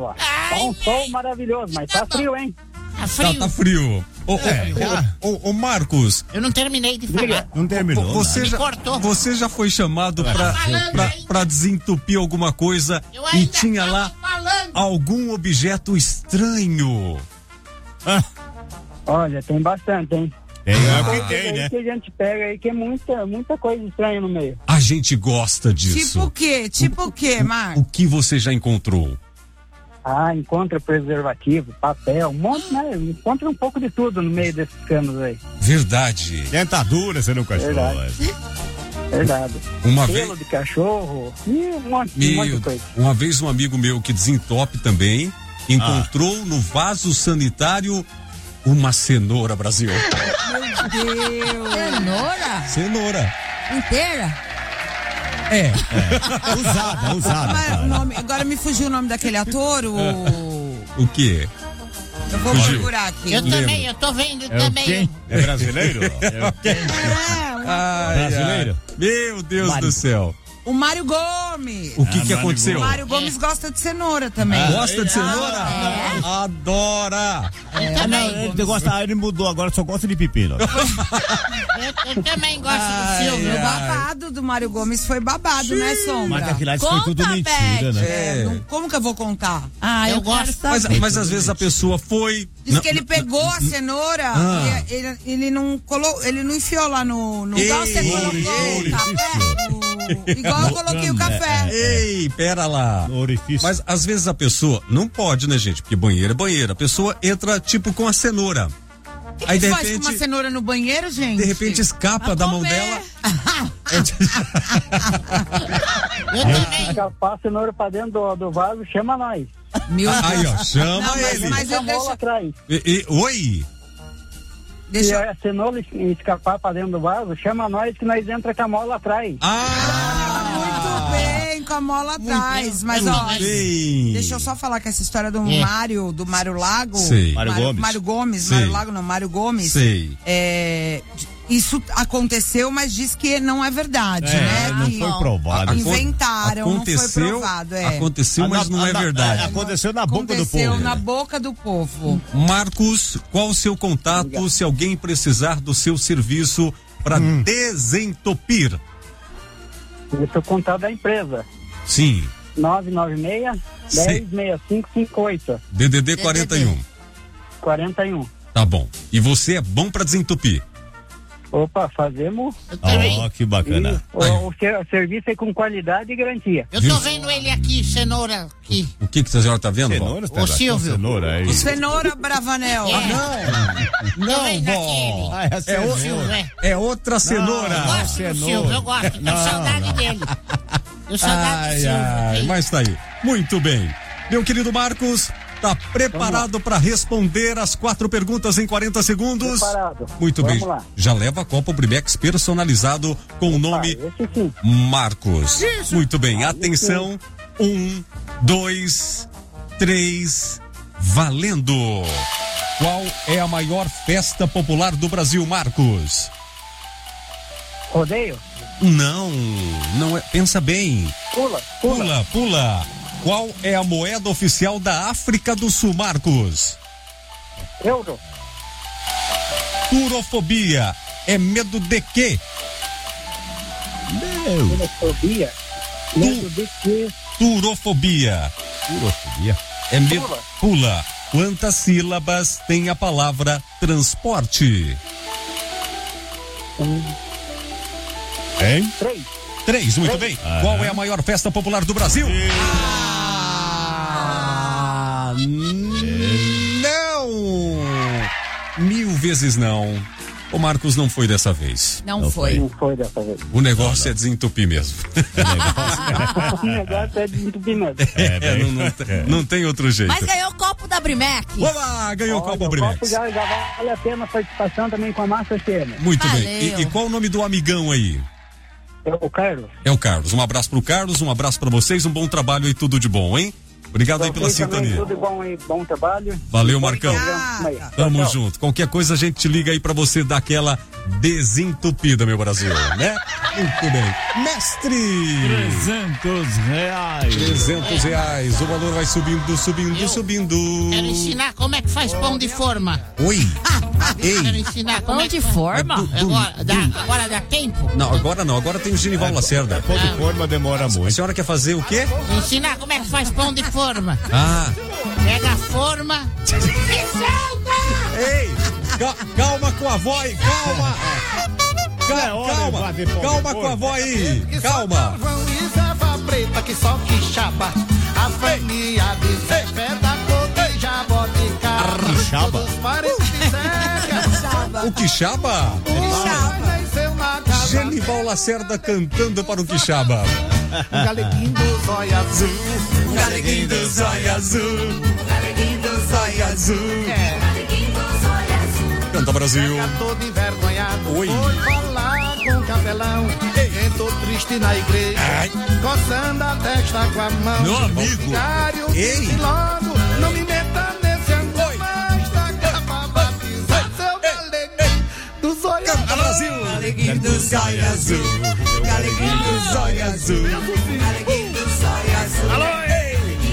[SPEAKER 25] Tá um sol maravilhoso, mas tá frio, hein?
[SPEAKER 6] Tá frio.
[SPEAKER 1] Tá, tá frio. Ô,
[SPEAKER 25] É,
[SPEAKER 1] ô, ô, ô, Marcos.
[SPEAKER 6] Eu não terminei de falar.
[SPEAKER 1] Não terminou. Você,
[SPEAKER 6] Me
[SPEAKER 1] já,
[SPEAKER 6] cortou.
[SPEAKER 1] você já foi chamado
[SPEAKER 6] Tá
[SPEAKER 1] pra,
[SPEAKER 6] falando
[SPEAKER 1] pra,
[SPEAKER 6] ainda.
[SPEAKER 1] pra desentupir alguma coisa e tinha lá
[SPEAKER 6] falando.
[SPEAKER 1] algum objeto estranho? Ah.
[SPEAKER 25] Olha, tem bastante, hein?
[SPEAKER 1] Tem, é o que
[SPEAKER 25] Coisa
[SPEAKER 1] tem,
[SPEAKER 25] aí
[SPEAKER 1] né?
[SPEAKER 25] que a gente pega aí, que é muita, muita coisa estranha no meio.
[SPEAKER 1] A gente gosta disso.
[SPEAKER 4] Tipo o quê? Tipo o quê, Marcos?
[SPEAKER 1] O que você já encontrou?
[SPEAKER 25] Ah, encontra preservativo, papel, um monte, né? Encontra um pouco de tudo no meio desses canos aí.
[SPEAKER 1] Verdade.
[SPEAKER 2] Dentadura você nunca achou.
[SPEAKER 25] Verdade. Verdade.
[SPEAKER 1] Uma
[SPEAKER 25] Pelo
[SPEAKER 1] vez-
[SPEAKER 25] de cachorro, e um monte, um monte de
[SPEAKER 1] Meu,
[SPEAKER 25] coisa.
[SPEAKER 1] uma vez um amigo meu que desentope também encontrou no vaso sanitário uma cenoura, Brasil.
[SPEAKER 4] Meu Deus.
[SPEAKER 3] Cenoura?
[SPEAKER 1] Cenoura.
[SPEAKER 3] Inteira?
[SPEAKER 1] É.
[SPEAKER 2] Usada, usada.
[SPEAKER 4] Mas o nome- agora me fugiu o nome daquele ator, o...
[SPEAKER 1] O quê?
[SPEAKER 4] Eu vou
[SPEAKER 1] Fugiu.
[SPEAKER 4] procurar aqui.
[SPEAKER 6] Eu
[SPEAKER 1] Lembro.
[SPEAKER 6] também, eu tô vendo
[SPEAKER 2] É o
[SPEAKER 6] também.
[SPEAKER 2] quem? É brasileiro? É o quem?
[SPEAKER 1] Ai,
[SPEAKER 2] Brasileiro?
[SPEAKER 1] ai. Meu Deus
[SPEAKER 2] Mário.
[SPEAKER 1] do céu.
[SPEAKER 4] O Mário Gomes.
[SPEAKER 1] O que
[SPEAKER 2] Ah,
[SPEAKER 1] que
[SPEAKER 2] Mário
[SPEAKER 1] aconteceu?
[SPEAKER 4] O Mário Gomes gosta de cenoura também.
[SPEAKER 1] Gosta de cenoura? Adora.
[SPEAKER 2] Ah, não, ele, gosta, ah, ele mudou, agora só gosta de pepino.
[SPEAKER 6] Eu, eu também gosto do Silvio.
[SPEAKER 4] O babado do Mário Gomes foi babado, né, Sombra?
[SPEAKER 2] Mas aquilo lá foi tudo mentira, né?
[SPEAKER 4] É, não- como que eu vou contar?
[SPEAKER 3] Ah, eu,
[SPEAKER 6] Eu
[SPEAKER 3] quero
[SPEAKER 6] gosto.
[SPEAKER 1] Mas,
[SPEAKER 3] saber.
[SPEAKER 1] mas às vezes a pessoa foi.
[SPEAKER 4] Diz
[SPEAKER 1] Não,
[SPEAKER 4] que ele pegou a cenoura
[SPEAKER 1] Ah.
[SPEAKER 4] e ele, ele não colou, ele não enfiou lá no, no
[SPEAKER 1] Ei,
[SPEAKER 4] igual você colocou
[SPEAKER 1] ei,
[SPEAKER 4] o café. no- igual eu coloquei o café.
[SPEAKER 1] Ei, pera lá.
[SPEAKER 2] No orifício.
[SPEAKER 1] Mas às vezes a pessoa não pode, né, gente? Porque banheiro é banheiro. A pessoa entra tipo com a cenoura.
[SPEAKER 4] O que
[SPEAKER 1] Aí
[SPEAKER 4] que
[SPEAKER 1] de
[SPEAKER 4] faz
[SPEAKER 1] repente,
[SPEAKER 4] com uma cenoura no banheiro, gente?
[SPEAKER 1] de repente escapa da mão dela.
[SPEAKER 6] Eu também.
[SPEAKER 25] Escapar a cenoura pra dentro do, do vaso, chama nós.
[SPEAKER 4] Meu
[SPEAKER 1] Aí, ó, chama
[SPEAKER 4] Não, mas-
[SPEAKER 1] ele.
[SPEAKER 4] mas eu
[SPEAKER 25] a mola
[SPEAKER 4] deixo-
[SPEAKER 25] atrás.
[SPEAKER 1] E- e- oi?
[SPEAKER 4] Deixa
[SPEAKER 25] Se
[SPEAKER 4] eu-
[SPEAKER 25] a cenoura es- escapar pra dentro do vaso, chama nós que nós entra com a mola atrás.
[SPEAKER 1] Ah!
[SPEAKER 4] Muito bem, com a mola atrás. Mas, ó,
[SPEAKER 1] bem.
[SPEAKER 4] deixa eu só falar que essa história do
[SPEAKER 6] É.
[SPEAKER 4] Mário, do Mário Lago.
[SPEAKER 1] Sei.
[SPEAKER 2] Mário Gomes.
[SPEAKER 4] Mário Gomes,
[SPEAKER 1] Sei.
[SPEAKER 4] Mário Lago não, Mário Gomes.
[SPEAKER 1] Sei.
[SPEAKER 4] É, isso aconteceu, mas diz que não é verdade,
[SPEAKER 2] É,
[SPEAKER 4] né?
[SPEAKER 2] não
[SPEAKER 4] Que
[SPEAKER 2] foi provado.
[SPEAKER 4] inventaram, não
[SPEAKER 1] Aconteceu,
[SPEAKER 4] foi provado. É.
[SPEAKER 1] aconteceu, mas
[SPEAKER 2] Ah,
[SPEAKER 1] não é
[SPEAKER 2] na-
[SPEAKER 1] verdade.
[SPEAKER 2] Aconteceu na boca do
[SPEAKER 4] Aconteceu
[SPEAKER 2] povo.
[SPEAKER 4] na boca do povo.
[SPEAKER 1] Marcos, qual o seu contato se alguém precisar do seu serviço para
[SPEAKER 2] Hum.
[SPEAKER 1] desentupir?
[SPEAKER 25] Esse é o contato da empresa.
[SPEAKER 1] Sim,
[SPEAKER 25] nove nove seis,
[SPEAKER 1] Sim.
[SPEAKER 25] dez, seis cinco cinco oito,
[SPEAKER 1] D D D quarenta e um.
[SPEAKER 25] quarenta e um.
[SPEAKER 1] Tá bom. E você é bom para desentupir?
[SPEAKER 25] Opa, fazemos.
[SPEAKER 6] Eu também.
[SPEAKER 2] Ó, que bacana.
[SPEAKER 25] E o, o ser- o serviço é com qualidade e garantia.
[SPEAKER 6] Eu tô vendo ele aqui, cenoura, aqui.
[SPEAKER 1] O que que a senhora tá vendo?
[SPEAKER 2] Cenoura,
[SPEAKER 1] vó?
[SPEAKER 6] O Silvio.
[SPEAKER 2] Cenoura, é
[SPEAKER 4] O
[SPEAKER 2] isso.
[SPEAKER 4] Cenoura Bravanel.
[SPEAKER 6] É.
[SPEAKER 1] Não,
[SPEAKER 6] Tô vendo
[SPEAKER 1] vó.
[SPEAKER 6] aquele.
[SPEAKER 2] Ah, é a
[SPEAKER 1] É,
[SPEAKER 2] cenoura.
[SPEAKER 1] o-
[SPEAKER 6] Silvio, é.
[SPEAKER 1] é outra cenoura.
[SPEAKER 6] Eu gosto do
[SPEAKER 2] cenoura.
[SPEAKER 6] Silvio, eu gosto. Tenho
[SPEAKER 2] Não,
[SPEAKER 6] saudade
[SPEAKER 2] não.
[SPEAKER 6] dele. Tenho saudade do
[SPEAKER 1] Ai,
[SPEAKER 6] Silvio.
[SPEAKER 1] ai,
[SPEAKER 6] hein?
[SPEAKER 1] mas tá aí. Muito bem. Meu querido Marcos, tá preparado para responder as quatro perguntas em quarenta segundos?
[SPEAKER 25] Preparado.
[SPEAKER 1] Muito
[SPEAKER 25] Vamos
[SPEAKER 1] bem.
[SPEAKER 25] lá.
[SPEAKER 1] Já leva a Copa Brimex personalizado com o nome
[SPEAKER 25] Ah, esse sim.
[SPEAKER 1] Marcos. Muito bem. Atenção. Um, dois, três, valendo. Qual é a maior festa popular do Brasil, Marcos?
[SPEAKER 25] Rodeio?
[SPEAKER 1] Não, não é. Pensa bem.
[SPEAKER 25] Pula, pula.
[SPEAKER 1] Pula, pula. Qual é a moeda oficial da África do Sul, Marcos?
[SPEAKER 25] Euro.
[SPEAKER 1] Turofobia é medo de quê?
[SPEAKER 2] Meu.
[SPEAKER 25] Xenofobia. Medo de que?
[SPEAKER 1] Turofobia.
[SPEAKER 2] Turofobia.
[SPEAKER 1] É medo.
[SPEAKER 25] Pula.
[SPEAKER 1] Pula. Quantas sílabas tem a palavra transporte?
[SPEAKER 2] Hein?
[SPEAKER 25] Três.
[SPEAKER 1] Três, muito bem.
[SPEAKER 2] Aham.
[SPEAKER 1] Qual é a maior festa popular do Brasil? Ah, não! Mil vezes não. O Marcos não foi dessa vez.
[SPEAKER 4] Não, não foi.
[SPEAKER 25] Não foi dessa vez.
[SPEAKER 1] O negócio não, não. é desentupir mesmo.
[SPEAKER 25] O negócio é desentupir mesmo.
[SPEAKER 1] É, é, não, não, é. não tem outro jeito.
[SPEAKER 3] Mas ganhou o copo da Brimex.
[SPEAKER 1] Olá, ganhou o copo da Brimex.
[SPEAKER 25] Já, já vale a pena a participação também com a Massa F M.
[SPEAKER 1] Muito
[SPEAKER 3] Valeu.
[SPEAKER 1] bem. E, e qual o nome do amigão aí?
[SPEAKER 25] É o Carlos.
[SPEAKER 1] É o Carlos. Um abraço pro Carlos, um abraço pra vocês, um bom trabalho e tudo de bom, hein? Obrigado aí pela
[SPEAKER 25] Vocês também,
[SPEAKER 1] sintonia.
[SPEAKER 25] Tudo bom aí, bom trabalho.
[SPEAKER 1] Valeu, Marcão.
[SPEAKER 25] Obrigado.
[SPEAKER 1] Tamo
[SPEAKER 25] Tchau.
[SPEAKER 1] junto. Qualquer coisa a gente te liga aí pra você dar aquela desentupida, meu Brasil, né? Muito bem. Mestre!
[SPEAKER 5] trezentos reais.
[SPEAKER 1] trezentos reais. O valor vai subindo, subindo, subindo.
[SPEAKER 6] Quero ensinar como é que faz pão de forma.
[SPEAKER 1] Oi. Ei.
[SPEAKER 6] Quero ensinar como
[SPEAKER 3] Pão
[SPEAKER 6] é que
[SPEAKER 3] de forma?
[SPEAKER 6] Agora dá, agora dá tempo?
[SPEAKER 1] Não, agora não. Agora tem o Genival Lacerda.
[SPEAKER 2] Pão de forma demora muito.
[SPEAKER 1] A senhora quer fazer o quê?
[SPEAKER 6] Ensinar como é que faz pão de forma.
[SPEAKER 1] Ah.
[SPEAKER 6] Pega a forma e solta!
[SPEAKER 1] Ei, ca- calma com a avó aí, calma. Ca- calma, calma com a avó aí, calma.
[SPEAKER 7] Isava preta que só que chapa. A família de Zé da cor de jaboticaba.
[SPEAKER 1] Quixaba?
[SPEAKER 7] Todos parecem Zé.
[SPEAKER 1] O Quixaba? Genival Lacerda cantando para o Quixaba.
[SPEAKER 7] Um galeguinho do zóio azul.
[SPEAKER 1] Um galeguinho do zóio azul.
[SPEAKER 7] Um galeguinho do zóio azul. É.
[SPEAKER 1] Canta, Brasil.
[SPEAKER 7] Todo envergonhado.
[SPEAKER 1] Oi.
[SPEAKER 7] Foi falar com o capelão. Entrou triste na igreja.
[SPEAKER 1] Ai.
[SPEAKER 7] Coçando a testa com a mão.
[SPEAKER 1] Meu amigo.
[SPEAKER 7] Vigário,
[SPEAKER 1] Ei.
[SPEAKER 7] disse logo, não me meta nesse ângulo mais da cama batizar seu galeguinho do zóio azul.
[SPEAKER 1] Canta, Brasil.
[SPEAKER 7] Galeguinho do zóio azul.
[SPEAKER 1] Galeguinho do zóio azul.
[SPEAKER 7] Galeguinho do zóio azul.
[SPEAKER 1] Alô, ei.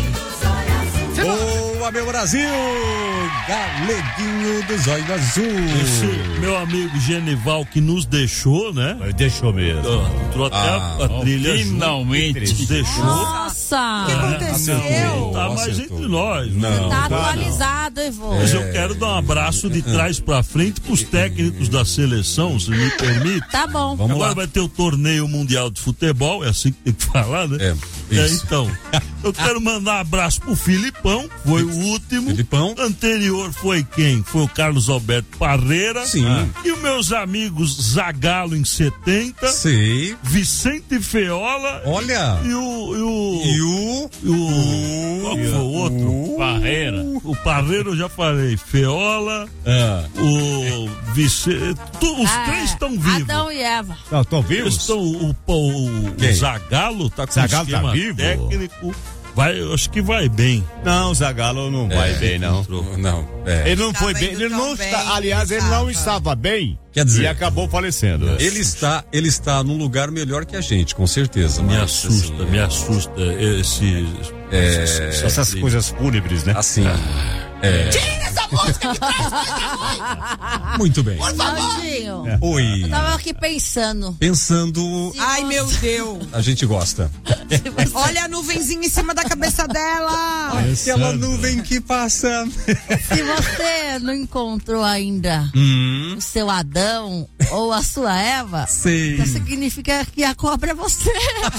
[SPEAKER 1] Boa, meu Brasil. Galeguinho do zóio azul.
[SPEAKER 8] Esse meu amigo Genival que nos deixou, né?
[SPEAKER 2] Deixou mesmo.
[SPEAKER 8] Entrou até
[SPEAKER 1] Ah,
[SPEAKER 8] a trilha.
[SPEAKER 5] finalmente.
[SPEAKER 8] junto, deixou.
[SPEAKER 3] Nossa!
[SPEAKER 4] O que aconteceu?
[SPEAKER 8] Tá mais entre nós.
[SPEAKER 1] Não.
[SPEAKER 3] Tá
[SPEAKER 8] Tá,
[SPEAKER 3] atualizado, Evo.
[SPEAKER 8] Mas eu quero dar um abraço de trás pra frente pros técnicos da seleção, se me permite.
[SPEAKER 3] Tá bom.
[SPEAKER 1] Vamos
[SPEAKER 8] Agora
[SPEAKER 1] lá.
[SPEAKER 8] vai ter o torneio mundial de futebol, é assim que tem que falar, né?
[SPEAKER 1] É,
[SPEAKER 8] É,
[SPEAKER 1] isso.
[SPEAKER 8] então, eu quero mandar um abraço pro Filipão, foi o último.
[SPEAKER 1] Filipão.
[SPEAKER 8] Anterior foi quem? Foi o Carlos Alberto Parreira.
[SPEAKER 1] Sim.
[SPEAKER 8] Ah. E os meus amigos Zagalo em setenta.
[SPEAKER 1] Sei.
[SPEAKER 8] Vicente Feola.
[SPEAKER 1] Olha.
[SPEAKER 8] E o. E o.
[SPEAKER 1] E o.
[SPEAKER 8] e o qual que foi o outro?
[SPEAKER 5] Parreira.
[SPEAKER 8] O Parreira eu já falei. Feola.
[SPEAKER 1] Ah.
[SPEAKER 8] O Vicente. tu- Os
[SPEAKER 3] Ah,
[SPEAKER 8] três estão vivos.
[SPEAKER 3] Adão e Eva.
[SPEAKER 2] Não, estão
[SPEAKER 8] Eles
[SPEAKER 2] vivos?
[SPEAKER 8] estão, o, o, o
[SPEAKER 1] Quem?
[SPEAKER 8] Zagalo tá com
[SPEAKER 2] Zagalo tá
[SPEAKER 8] esquema
[SPEAKER 2] vivo?
[SPEAKER 8] técnico. Vai, eu acho que vai bem.
[SPEAKER 2] Não, o Zagalo não vai bem, não.
[SPEAKER 1] Não. É.
[SPEAKER 2] Ele não
[SPEAKER 4] Tá
[SPEAKER 2] foi
[SPEAKER 4] indo
[SPEAKER 2] bem, ele
[SPEAKER 4] tão
[SPEAKER 2] não
[SPEAKER 4] bem,
[SPEAKER 2] está, aliás, ele não
[SPEAKER 4] estava.
[SPEAKER 2] estava bem.
[SPEAKER 1] Quer dizer-
[SPEAKER 2] e acabou falecendo.
[SPEAKER 1] Ele está, ele está num lugar melhor que a gente, com certeza.
[SPEAKER 8] Me
[SPEAKER 1] mas,
[SPEAKER 8] assusta,
[SPEAKER 1] assim,
[SPEAKER 8] me assusta esse.
[SPEAKER 1] É,
[SPEAKER 8] esse-
[SPEAKER 2] Essas coisas fúnebres, né?
[SPEAKER 1] Assim. É.
[SPEAKER 6] Tira essa música de trás, coisa
[SPEAKER 1] Muito bem.
[SPEAKER 3] Naldinho,
[SPEAKER 1] Oi.
[SPEAKER 3] eu tava aqui pensando.
[SPEAKER 1] Pensando,
[SPEAKER 4] Ai, meu Deus.
[SPEAKER 1] a gente gosta.
[SPEAKER 4] Olha a nuvenzinha em cima da cabeça dela.
[SPEAKER 1] Aquela nuvem que passa.
[SPEAKER 3] Se você não encontrou ainda
[SPEAKER 1] Hum,
[SPEAKER 3] o seu Adão ou a sua Eva,
[SPEAKER 1] sei.
[SPEAKER 3] então significa que a cobra é você.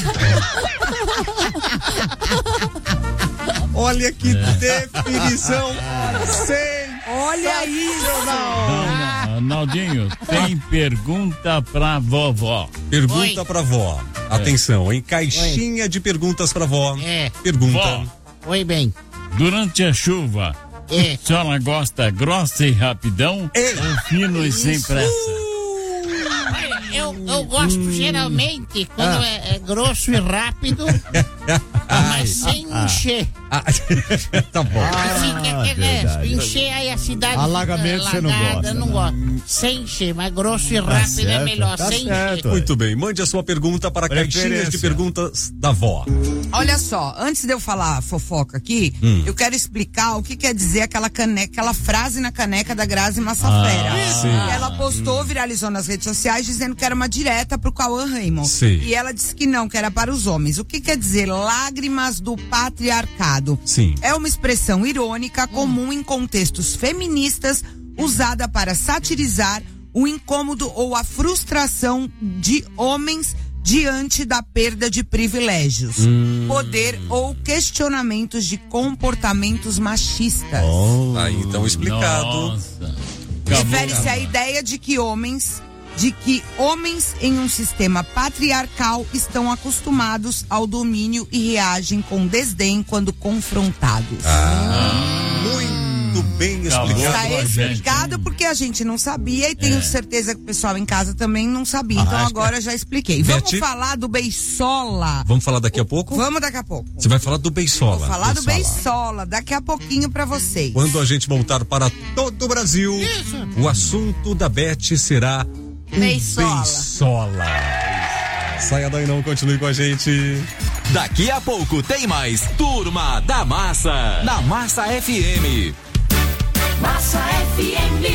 [SPEAKER 1] Olha que definição. Sei.
[SPEAKER 4] Olha isso.
[SPEAKER 5] Ah, Naldinho, tem pergunta pra vovó.
[SPEAKER 1] Pergunta
[SPEAKER 6] Oi.
[SPEAKER 1] pra vó. Atenção, hein? Caixinha de perguntas pra vó.
[SPEAKER 6] É.
[SPEAKER 1] Pergunta.
[SPEAKER 5] Vó,
[SPEAKER 6] Oi, bem.
[SPEAKER 5] durante a chuva,
[SPEAKER 6] É.
[SPEAKER 5] a senhora gosta grossa e rapidão
[SPEAKER 1] Ei.
[SPEAKER 5] ou fino e sem pressa?
[SPEAKER 6] Olha, eu, eu gosto geralmente quando é, é grosso e rápido, mas sem encher.
[SPEAKER 1] Ah, tá bom.
[SPEAKER 6] Assim, que- que- né,
[SPEAKER 2] verdade.
[SPEAKER 6] encher aí a cidade
[SPEAKER 2] Alagamento
[SPEAKER 6] fica
[SPEAKER 2] você não
[SPEAKER 6] alagada,
[SPEAKER 2] gosta,
[SPEAKER 6] eu não
[SPEAKER 2] né?
[SPEAKER 6] gosto. Sem encher, mas grosso e rápido é
[SPEAKER 2] certo,
[SPEAKER 6] melhor,
[SPEAKER 2] tá
[SPEAKER 6] sem
[SPEAKER 2] certo.
[SPEAKER 6] encher.
[SPEAKER 1] Muito bem, mande a sua pergunta para caixinhas de
[SPEAKER 2] Preferência.
[SPEAKER 1] perguntas da vó.
[SPEAKER 4] Olha só, antes de eu falar fofoca aqui,
[SPEAKER 1] Hum.
[SPEAKER 4] eu quero explicar o que quer dizer aquela caneca, aquela frase na caneca da Grazi Massafera.
[SPEAKER 1] Ah, sim.
[SPEAKER 4] Ela postou, viralizou nas redes sociais, dizendo que era uma direta pro Cauã Raymond.
[SPEAKER 1] Sim.
[SPEAKER 4] E ela disse que não, que era para os homens. O que quer dizer lágrimas do patriarcado?
[SPEAKER 1] Sim.
[SPEAKER 4] É uma expressão irônica comum em contextos feministas, usada para satirizar o incômodo ou a frustração de homens diante da perda de privilégios, poder ou questionamentos de comportamentos machistas.
[SPEAKER 1] Aí então explicado.
[SPEAKER 5] Nossa.
[SPEAKER 4] Refere-se à ideia de que homens de que homens em um sistema patriarcal estão acostumados ao domínio e reagem com desdém quando confrontados.
[SPEAKER 1] Ah, muito muito bem explicado.
[SPEAKER 4] Está explicado porque a gente não sabia e tenho é. certeza que o pessoal em casa também não sabia. Então
[SPEAKER 1] ah,
[SPEAKER 4] agora já expliquei.
[SPEAKER 1] Beth,
[SPEAKER 4] vamos falar do Beisola.
[SPEAKER 1] Vamos falar daqui a pouco?
[SPEAKER 4] Vamos daqui a pouco.
[SPEAKER 1] Você vai falar do Beisola.
[SPEAKER 4] Vou falar
[SPEAKER 1] Beisola.
[SPEAKER 4] do Beisola daqui a pouquinho pra vocês.
[SPEAKER 1] Quando a gente voltar para todo o Brasil, Isso. o assunto da Beth será
[SPEAKER 3] Beisola.
[SPEAKER 1] Beisola. Saia daí não, continue com a gente.
[SPEAKER 9] Daqui a pouco tem mais Turma da Massa, na Massa F M.
[SPEAKER 12] Massa F M.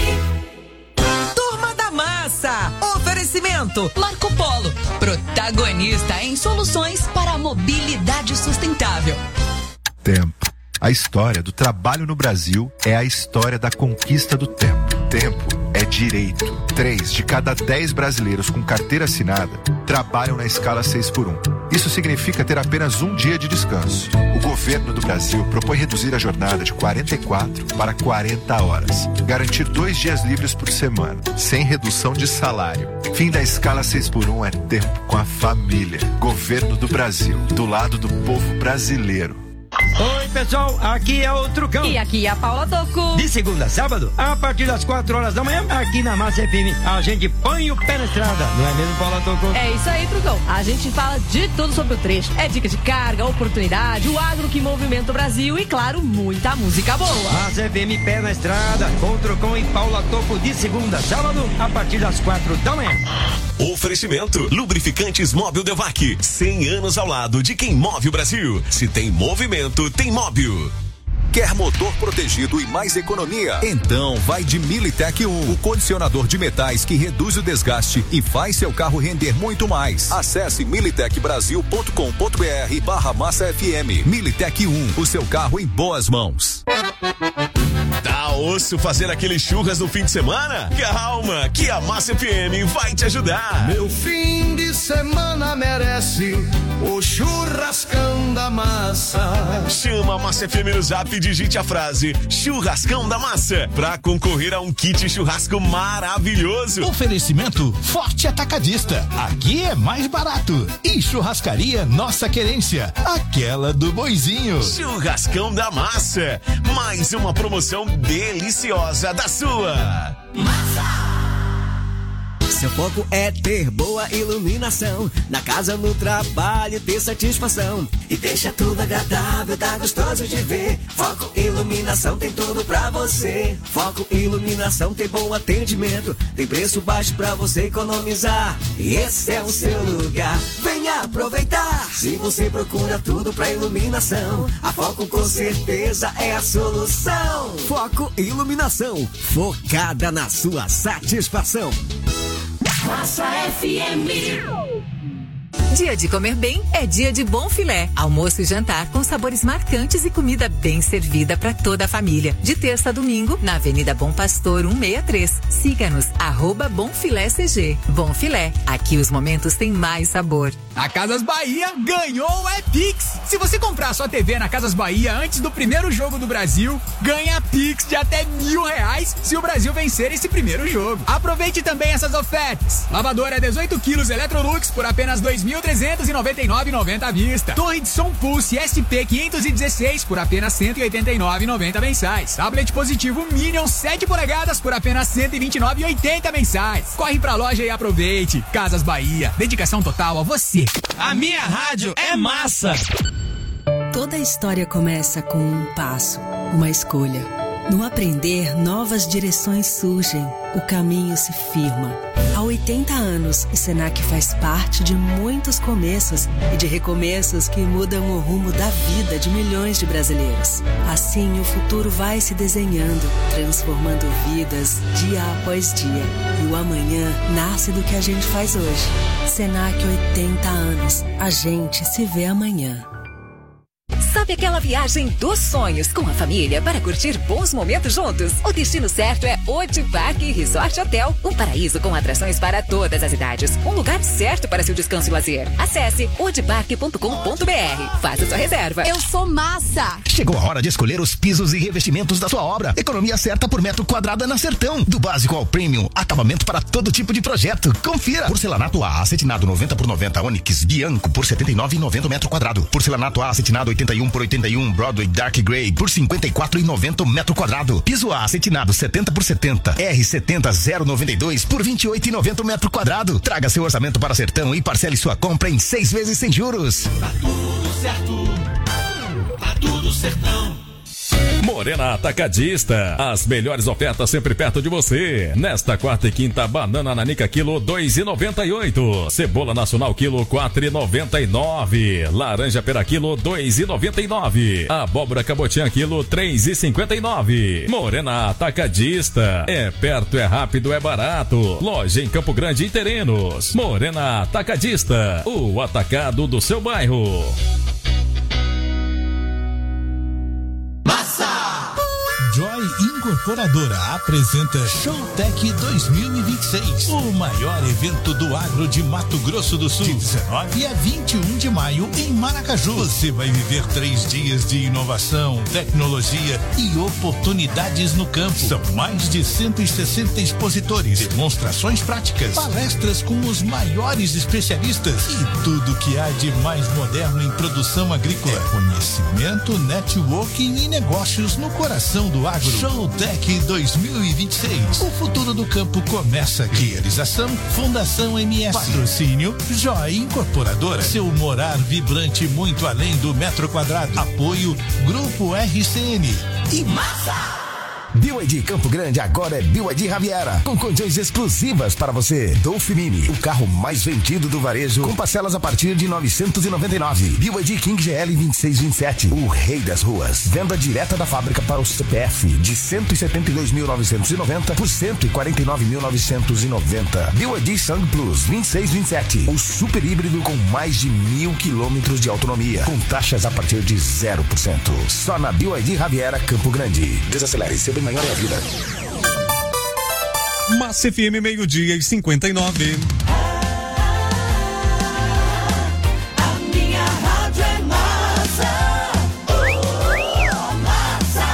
[SPEAKER 10] Turma da Massa. Oferecimento Marco Polo, protagonista em soluções para a mobilidade sustentável.
[SPEAKER 11] Tempo. A história do trabalho no Brasil é a história da conquista do tempo. Tempo é direito. Três de cada dez brasileiros com carteira assinada trabalham na escala seis por um. Isso significa ter apenas um dia de descanso. O governo do Brasil propõe reduzir a jornada de quarenta e quatro para quarenta horas. Garantir dois dias livres por semana, sem redução de salário. Fim da escala seis por um é tempo com a família. Governo do Brasil, do lado do povo brasileiro.
[SPEAKER 13] Oi, pessoal, aqui é o Trucão.
[SPEAKER 23] E aqui é a Paula Toco.
[SPEAKER 13] De segunda a sábado, a partir das quatro horas da manhã, aqui na Massa F M, a gente põe o pé na estrada. Não é mesmo, Paula Toco?
[SPEAKER 23] É isso aí, Trucão. A gente fala de tudo sobre o trecho. É dica de carga, oportunidade, o agro que movimenta o Brasil e, claro, muita música boa.
[SPEAKER 13] Massa F M, pé na estrada, com Trucão e Paula Toco de segunda a sábado, a partir das quatro da manhã.
[SPEAKER 21] Oferecimento, Lubrificantes Móbil Devac, cem anos ao lado de quem move o Brasil. Se tem movimento, tem Móbil.
[SPEAKER 22] Quer motor protegido e mais economia? Então vai de Militec um, o condicionador de metais que reduz o desgaste e faz seu carro render muito mais. Acesse militec brasil ponto com ponto br barra massa F M. Militec um, o seu carro em boas mãos.
[SPEAKER 21] Tá osso fazer aquele churras no fim de semana? Calma, que a Massa F M vai te ajudar.
[SPEAKER 7] Meu fim de semana merece o churrascão da massa.
[SPEAKER 21] Chama a Massa F M no zap e digite a frase Churrascão da Massa pra concorrer a um kit churrasco maravilhoso.
[SPEAKER 14] Oferecimento Forte Atacadista. Aqui é mais barato. E Churrascaria Nossa Querência, aquela do Boizinho.
[SPEAKER 21] Churrascão da Massa, mais uma promoção deliciosa da sua
[SPEAKER 26] Massa. Seu foco é ter boa iluminação, na casa, no trabalho, ter satisfação. E deixa tudo agradável, tá gostoso de ver. Foco Iluminação tem tudo pra você. Foco Iluminação tem bom atendimento, tem preço baixo pra você economizar. E esse é o seu lugar, venha aproveitar. Se você procura tudo pra iluminação, a Foco com certeza é a solução. Foco Iluminação, focada na sua satisfação.
[SPEAKER 12] Massa F M.
[SPEAKER 15] Dia de comer bem é dia de Bom Filé. Almoço e jantar com sabores marcantes e comida bem servida para toda a família. De terça a domingo, na Avenida Bom Pastor cento e sessenta e três. Siga-nos, arroba Bom Filé C G. Bom Filé, aqui os momentos têm mais sabor.
[SPEAKER 17] A Casas Bahia ganhou o Epix. Se você comprar sua T V na Casas Bahia antes do primeiro jogo do Brasil, ganha Pix de até mil reais se o Brasil vencer esse primeiro jogo. Aproveite também essas ofertas. Lavadora dezoito quilos Electrolux por apenas dois mil trezentos e noventa e nove reais e noventa centavos à vista. Torre de som Pulse S P quinhentos e dezesseis por apenas cento e oitenta e nove reais e noventa centavos mensais. Tablet positivo Minion sete polegadas por apenas cento e vinte e nove reais e oitenta centavos mensais. Corre pra loja e aproveite. Casas Bahia, dedicação total a você.
[SPEAKER 27] A minha rádio é massa.
[SPEAKER 28] Toda história começa com um passo, uma escolha. No aprender, novas direções surgem, o caminho se firma. Há oitenta anos, o Senac faz parte de muitos começos e de recomeços que mudam o rumo da vida de milhões de brasileiros. Assim, o futuro vai se desenhando, transformando vidas dia após dia. E o amanhã nasce do que a gente faz hoje. Senac, oitenta anos. A gente se vê amanhã.
[SPEAKER 15] Sabe aquela viagem dos sonhos com a família para curtir bons momentos juntos? O destino certo é Odipark Resort Hotel, um paraíso com atrações para todas as idades. Um lugar certo para seu descanso e lazer. Acesse odipark ponto com ponto br. Faça sua reserva.
[SPEAKER 20] Eu sou massa.
[SPEAKER 29] Chegou a hora de escolher os pisos e revestimentos da sua obra. Economia certa por metro quadrado é na Sertão. Do básico ao premium, acabamento para todo tipo de projeto. Confira. Porcelanato A acetinado noventa por noventa Onix Bianco por setenta e nove reais e noventa centavos metro quadrado. Porcelanato A acetinado oitenta e um por oitenta e um, Broadway Dark Grey por cinquenta e quatro e noventa metro quadrado. Piso A acetinado setenta por setenta, R setenta zero noventa e dois por vinte e oito e noventa metro quadrado. Traga seu orçamento para Sertão e parcele sua compra em seis vezes sem juros.
[SPEAKER 2] Tá tudo certo, tá tudo certão.
[SPEAKER 5] Morena Atacadista, as melhores ofertas sempre perto de você. Nesta quarta e quinta, banana nanica quilo dois e noventa e oito, cebola nacional quilo quatro e noventa e nove, laranja pera quilo dois e noventa e nove, abóbora cabotiã quilo três e cinquenta e nove. Morena Atacadista, é perto, é rápido, é barato. Loja em Campo Grande e Terenos. Morena Atacadista, o atacado do seu bairro.
[SPEAKER 14] Joy Incorporadora apresenta Showtech dois mil e vinte e seis, o maior evento do agro de Mato Grosso do Sul, de dezenove a vinte e um de maio em Maracaju. Você vai viver três dias de inovação, tecnologia e oportunidades no campo. São mais de cento e sessenta expositores, demonstrações práticas, palestras com os maiores especialistas e tudo que há de mais moderno em produção agrícola. É conhecimento, networking e negócios no coração do agro. Showtech dois mil e vinte e seis. O futuro do campo começa aqui. Realização Fundação M S. Patrocínio Joy Incorporadora. Seu morar vibrante muito além do metro quadrado. Apoio Grupo R C N.
[SPEAKER 29] E massa! B Y D Campo Grande agora é B Y D Riviera, com condições exclusivas para você. Dolph Mini, o carro mais vendido do varejo, com parcelas a partir de novecentos e noventa e nove. B Y D King G L vinte e seis vinte e sete, o rei das ruas. Venda direta da fábrica para o C P F de cento e setenta e dois mil novecentos e noventa por cento e quarenta e nove mil novecentos e noventa. B Y D Sang Plus vinte e seis vinte e sete, o super híbrido com mais de mil quilômetros de autonomia, com taxas a partir de zero por cento. Só na B Y D Riviera Campo Grande. Desacelere, seu maior é a vida.
[SPEAKER 1] Massa F M, meio-dia e cinquenta e nove.
[SPEAKER 12] A minha rádio é massa. Oh, massa.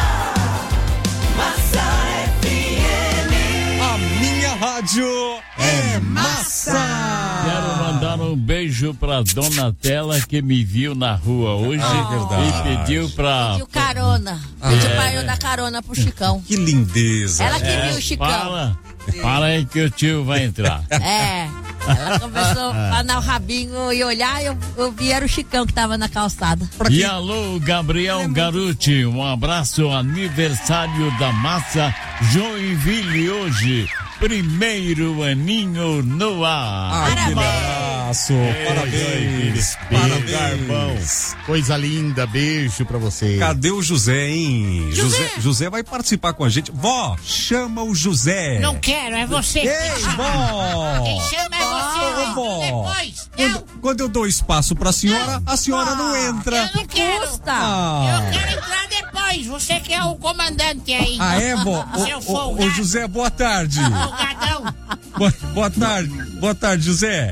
[SPEAKER 12] Massa F M.
[SPEAKER 1] A minha rádio é massa.
[SPEAKER 6] Quero mandar um beijo pra Donatella, que me viu na rua hoje
[SPEAKER 1] oh.
[SPEAKER 6] e pediu pra...
[SPEAKER 3] Pediu carona.
[SPEAKER 6] Ah.
[SPEAKER 3] Pediu
[SPEAKER 6] É.
[SPEAKER 3] pra eu dar carona pro Chicão.
[SPEAKER 1] Que lindeza.
[SPEAKER 3] Ela que
[SPEAKER 6] É,
[SPEAKER 3] viu o Chicão.
[SPEAKER 6] Fala, fala aí que o tio vai entrar.
[SPEAKER 3] É. Ela começou a falar o rabinho e olhar, eu, eu vi, era o Chicão que tava na calçada.
[SPEAKER 6] E alô, Gabriel Garuti, um abraço, aniversário da Massa Joinville hoje. Primeiro aninho no ar.
[SPEAKER 1] Ai, que abraço. Parabéns. Parabéns.
[SPEAKER 8] Garbão. Coisa linda. Beijo pra você.
[SPEAKER 1] Cadê o José, hein?
[SPEAKER 8] José.
[SPEAKER 1] José, José vai participar com a gente. Vó, chama o José.
[SPEAKER 16] Não quero, é você.
[SPEAKER 1] Ei, vó.
[SPEAKER 16] Quem chama é você.
[SPEAKER 1] Ô, vó.
[SPEAKER 16] Depois, não.
[SPEAKER 1] Quando, quando eu dou espaço pra senhora, a senhora não entra.
[SPEAKER 16] Eu não quero.
[SPEAKER 1] Ah.
[SPEAKER 16] Eu quero entrar depois. Você que é o comandante aí.
[SPEAKER 1] Ah, é, vó?
[SPEAKER 16] Seu
[SPEAKER 1] Ô, ô,
[SPEAKER 16] folgado.
[SPEAKER 1] ô, José, boa tarde.
[SPEAKER 16] Folgadão.
[SPEAKER 1] Boa, boa tarde. Boa tarde, José.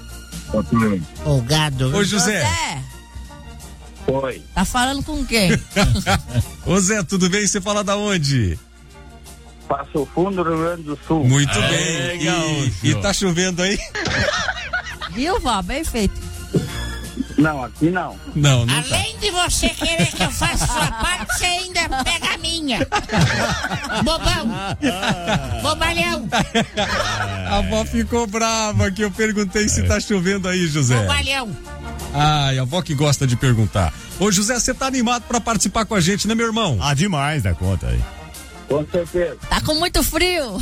[SPEAKER 16] Folgado.
[SPEAKER 1] Ô, José.
[SPEAKER 16] Oi.
[SPEAKER 3] Tá falando com quem?
[SPEAKER 1] Ô, Zé, tudo bem? Você fala da onde?
[SPEAKER 18] Passo Fundo, Rio Grande do Sul.
[SPEAKER 1] Muito
[SPEAKER 18] Ah,
[SPEAKER 1] bem.
[SPEAKER 18] legal,
[SPEAKER 1] E, e tá chovendo aí?
[SPEAKER 3] Viu, vó? Bem feito.
[SPEAKER 18] Não, aqui não.
[SPEAKER 1] Não, não tá.
[SPEAKER 16] Além de você querer que eu faça sua parte, você ainda pega a minha. Bobão. Bobalhão.
[SPEAKER 1] A avó ficou brava que eu perguntei se tá chovendo aí, José.
[SPEAKER 16] Bobalhão.
[SPEAKER 1] Ai, a avó que gosta de perguntar. Ô, José, você tá animado pra participar com a gente, né, meu irmão?
[SPEAKER 8] Ah, demais da conta aí.
[SPEAKER 18] Com certeza.
[SPEAKER 3] Tá com muito frio.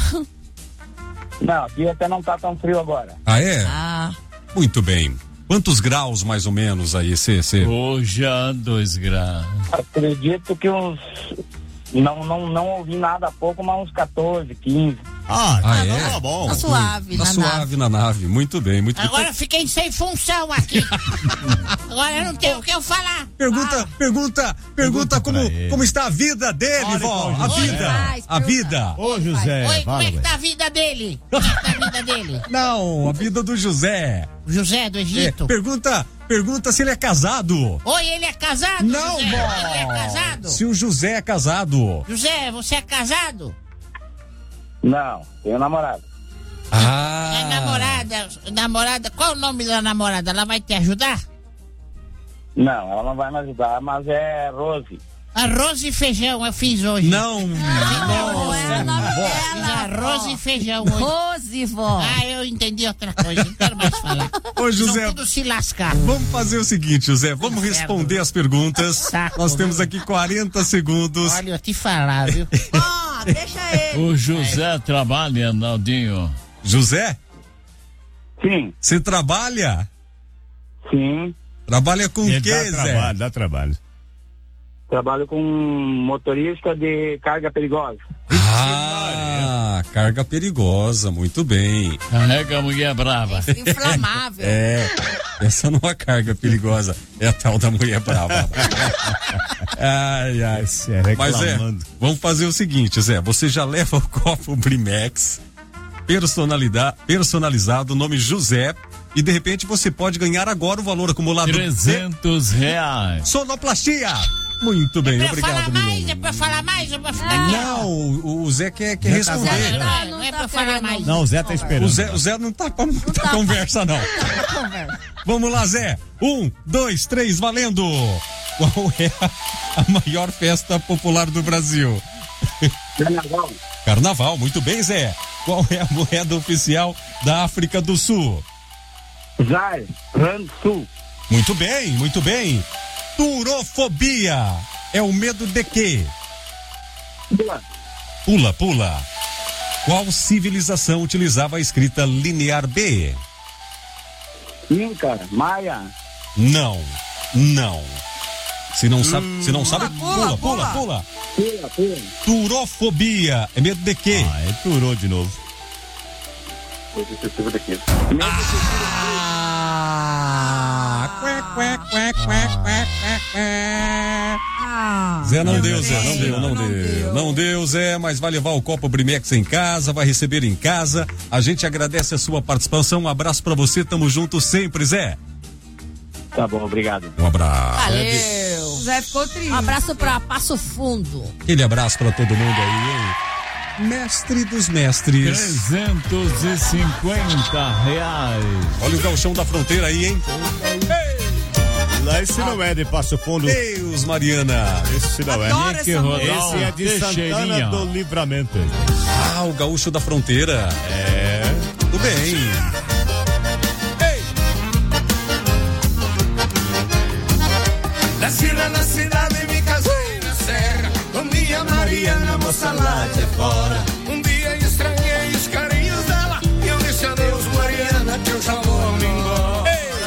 [SPEAKER 18] Não, aqui até não tá tão frio agora.
[SPEAKER 1] Ah, é?
[SPEAKER 3] Ah.
[SPEAKER 1] Muito bem. Quantos graus, mais ou menos, aí, cê, cê...
[SPEAKER 6] Hoje há dois graus.
[SPEAKER 18] Acredito que uns... Não, não, não ouvi nada há pouco, mas uns quatorze, quinze.
[SPEAKER 8] Ah,
[SPEAKER 1] ah é?
[SPEAKER 18] Tá bom.
[SPEAKER 3] Tá suave
[SPEAKER 1] Tá
[SPEAKER 3] na
[SPEAKER 1] suave
[SPEAKER 3] nave.
[SPEAKER 1] na nave. Muito bem, muito
[SPEAKER 16] Agora
[SPEAKER 1] bem.
[SPEAKER 16] eu fiquei sem função aqui. Agora eu não tenho o que eu falar.
[SPEAKER 1] Pergunta, pergunta, pergunta como, como está a vida dele,
[SPEAKER 8] Olha
[SPEAKER 1] vó.
[SPEAKER 8] com o
[SPEAKER 1] A
[SPEAKER 8] José.
[SPEAKER 1] vida,
[SPEAKER 16] Faz,
[SPEAKER 1] a vida.
[SPEAKER 8] Ô, José.
[SPEAKER 16] Oi, como
[SPEAKER 8] fala,
[SPEAKER 16] é que
[SPEAKER 8] velho.
[SPEAKER 16] tá a vida dele? Como é que tá a vida dele?
[SPEAKER 1] Não, a vida do José.
[SPEAKER 16] O José do
[SPEAKER 1] É,
[SPEAKER 16] Egito.
[SPEAKER 1] pergunta, pergunta se ele é casado.
[SPEAKER 16] Oi, ele é casado?
[SPEAKER 1] Não,
[SPEAKER 16] José?
[SPEAKER 1] vó.
[SPEAKER 16] Ele é casado?
[SPEAKER 1] Se o José é casado.
[SPEAKER 16] José, você é casado?
[SPEAKER 18] Não, tenho namorado.
[SPEAKER 16] É
[SPEAKER 1] Ah.
[SPEAKER 16] namorada, namorada, qual o nome da namorada? Ela vai te ajudar?
[SPEAKER 18] Não, ela não vai me ajudar, mas é Rose.
[SPEAKER 16] Arroz e feijão eu fiz hoje.
[SPEAKER 1] Não,
[SPEAKER 16] não,
[SPEAKER 3] não é o nome dela.
[SPEAKER 16] Fiz arroz e feijão hoje.
[SPEAKER 3] Rose, vó.
[SPEAKER 16] Ah, eu entendi outra coisa, não quero mais falar.
[SPEAKER 1] Ô, José,
[SPEAKER 16] tudo se lascar.
[SPEAKER 1] Vamos fazer o seguinte, José, vamos responder as perguntas.
[SPEAKER 16] Saco,
[SPEAKER 1] Nós temos
[SPEAKER 16] viu?
[SPEAKER 1] aqui quarenta segundos.
[SPEAKER 16] Olha, eu te falar, viu?
[SPEAKER 3] Ó, deixa ele.
[SPEAKER 6] O José trabalha, Naldinho.
[SPEAKER 1] José?
[SPEAKER 18] Sim.
[SPEAKER 1] Você trabalha?
[SPEAKER 18] Sim.
[SPEAKER 1] Trabalha com o
[SPEAKER 8] Ele
[SPEAKER 1] quê,
[SPEAKER 8] dá
[SPEAKER 1] Zé?
[SPEAKER 8] trabalho, dá trabalho.
[SPEAKER 18] Trabalho com motorista de carga perigosa.
[SPEAKER 1] Ah, carga perigosa, muito bem.
[SPEAKER 6] Carrega a mulher brava.
[SPEAKER 3] Inflamável.
[SPEAKER 1] É, essa não é carga perigosa, é a tal da mulher brava. Ai, ai.
[SPEAKER 8] É
[SPEAKER 1] Mas é, vamos fazer o seguinte, Zé, você já leva o copo Brimex, personalidade, personalizado, nome José, e de repente você pode ganhar agora o valor acumulado.
[SPEAKER 6] trezentos reais.
[SPEAKER 1] Sonoplastia. Muito bem,
[SPEAKER 16] é pra
[SPEAKER 1] obrigado,
[SPEAKER 16] falar mais,
[SPEAKER 1] menino.
[SPEAKER 16] é pra falar mais, eu vou ficar aqui.
[SPEAKER 1] Não, o, o Zé quer, quer
[SPEAKER 8] Zé tá
[SPEAKER 1] responder.
[SPEAKER 8] vendo,
[SPEAKER 16] Não, não é pra falar mais.
[SPEAKER 8] Não, o Zé tá esperando.
[SPEAKER 1] O Zé, o Zé não tá pra muita conversa, não. Vamos lá, Zé. Um, dois, três, valendo. Qual é a, a maior festa popular do Brasil?
[SPEAKER 18] Carnaval.
[SPEAKER 1] Carnaval, muito bem, Zé. Qual é a moeda oficial da África do Sul?
[SPEAKER 18] Zai, Ran Sul.
[SPEAKER 1] Muito bem, muito bem. Turofobia é o medo de quê?
[SPEAKER 18] Pula.
[SPEAKER 1] Pula, pula. Qual civilização utilizava a escrita linear B?
[SPEAKER 18] Inca, Maia.
[SPEAKER 1] Não, não. Se não sabe, hum, se não sabe, pula, pula, pula, pula.
[SPEAKER 18] Pula, pula.
[SPEAKER 1] Turofobia é medo de quê?
[SPEAKER 8] Ah, ele turou de novo.
[SPEAKER 1] Ah! Quê, quê, quê, quê, quê, quê. Zé, não deu, Zé, não deu, não deu. Não deu, Zé, mas vai levar o copo Brimex em casa, vai receber em casa. A gente agradece a sua participação. Um abraço pra você, tamo junto sempre, Zé.
[SPEAKER 18] Tá bom, obrigado.
[SPEAKER 1] Um abraço.
[SPEAKER 3] Valeu.
[SPEAKER 20] Zé ficou triste.
[SPEAKER 3] Um abraço pra Passo Fundo.
[SPEAKER 1] Aquele abraço pra todo mundo aí, hein? Mestre dos mestres.
[SPEAKER 6] trezentos e cinquenta reais.
[SPEAKER 1] Olha o gauchão da fronteira aí, hein?
[SPEAKER 8] Lá esse não é de Passo Fundo.
[SPEAKER 1] Deus, Mariana.
[SPEAKER 8] Esse não é.
[SPEAKER 6] Esse
[SPEAKER 8] é de Santana do Livramento.
[SPEAKER 1] Ah, o gaúcho da fronteira.
[SPEAKER 8] É.
[SPEAKER 1] Tudo bem. Ei.
[SPEAKER 2] Nasci lá na cidade e me casei na serra. Com minha Mariana, moça lá de fora. Um dia estranhei os carinhos dela. E eu disse adeus, Mariana, que eu já vou me embora.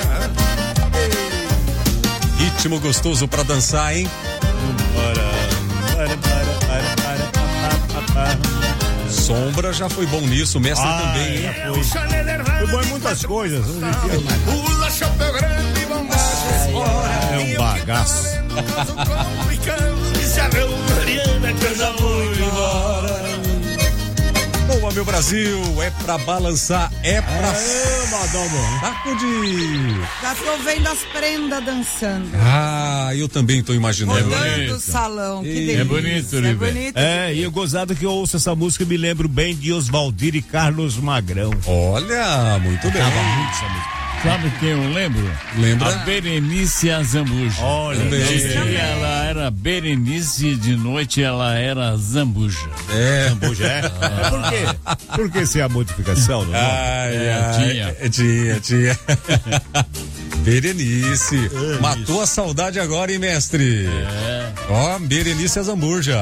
[SPEAKER 1] Ritmo gostoso pra dançar, hein? Sombra já foi bom nisso, o mestre ah, também, hein?
[SPEAKER 8] Foi. foi bom em muitas coisas.
[SPEAKER 2] Pula, chapéu grande e bombachas fora.
[SPEAKER 8] É um bagaço.
[SPEAKER 2] Disse adeus, Mariana, que eu já vou embora.
[SPEAKER 1] Boa, meu Brasil, é pra balançar, é pra...
[SPEAKER 8] É, madame.
[SPEAKER 1] Sacudir.
[SPEAKER 20] Já tô vendo as prendas dançando.
[SPEAKER 1] Ah, eu também tô imaginando.
[SPEAKER 20] Rodando o salão, que delícia.
[SPEAKER 6] É bonito, né?
[SPEAKER 20] É bonito.
[SPEAKER 8] É, e eu gozado que eu ouço essa música e me lembro bem de Oswaldir e Carlos Magrão.
[SPEAKER 1] Olha, muito bem.
[SPEAKER 8] Tava muito essa música.
[SPEAKER 6] Sabe quem eu lembro?
[SPEAKER 1] Lembra?
[SPEAKER 6] A Berenice Azambuja.
[SPEAKER 8] Olha,
[SPEAKER 6] de
[SPEAKER 1] bem.
[SPEAKER 6] dia ela era Berenice, de noite ela era Zambuja.
[SPEAKER 1] É.
[SPEAKER 8] Zambuja, é? Ah. Por quê? Por que ser a modificação? Não?
[SPEAKER 1] Ai,
[SPEAKER 6] É,
[SPEAKER 1] ai,
[SPEAKER 6] tinha.
[SPEAKER 1] é, tinha, tinha. Berenice. É, matou a saudade agora, hein, mestre?
[SPEAKER 6] É.
[SPEAKER 1] Ó, Berenice Azambuja.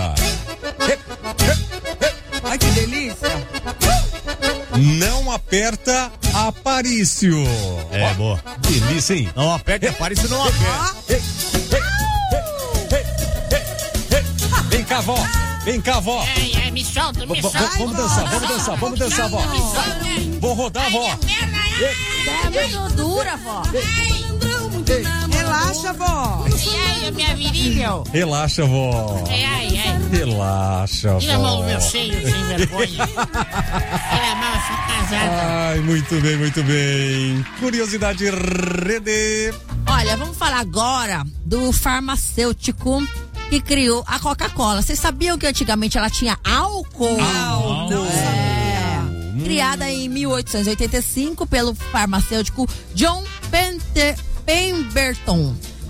[SPEAKER 20] Ai, que delícia.
[SPEAKER 1] Não aperta Aparício.
[SPEAKER 8] É,
[SPEAKER 1] ó,
[SPEAKER 8] boa.
[SPEAKER 1] Delícia, hein?
[SPEAKER 8] Não aperta Aparício, não aperta.
[SPEAKER 1] Ei, ei, ei, ei, ei. Vem cá, vó. Vem cá, vó.
[SPEAKER 16] Ai, ai, me solta, me
[SPEAKER 1] V-
[SPEAKER 16] solta.
[SPEAKER 1] vamos dançar, vamos dançar, vamos dançar, vó. Vou rodar, vó.
[SPEAKER 3] É muito dura, vó.
[SPEAKER 20] Relaxa, vó.
[SPEAKER 16] Ai, ai, minha virilha.
[SPEAKER 1] Relaxa, vó.
[SPEAKER 16] Ai, ai, ai.
[SPEAKER 1] Relaxa,
[SPEAKER 16] Tira a mão do
[SPEAKER 1] vó.
[SPEAKER 16] meu seio, sem vergonha. Ela mal, eu sou casada.
[SPEAKER 1] Ai, muito bem, muito bem. Curiosidade Rede.
[SPEAKER 3] Olha, vamos falar agora do farmacêutico que criou a Coca-Cola. Vocês sabiam que antigamente ela tinha álcool?
[SPEAKER 6] Álcool.
[SPEAKER 3] É. Criada em mil oitocentos e oitenta e cinco pelo farmacêutico John Pente- Pemberton.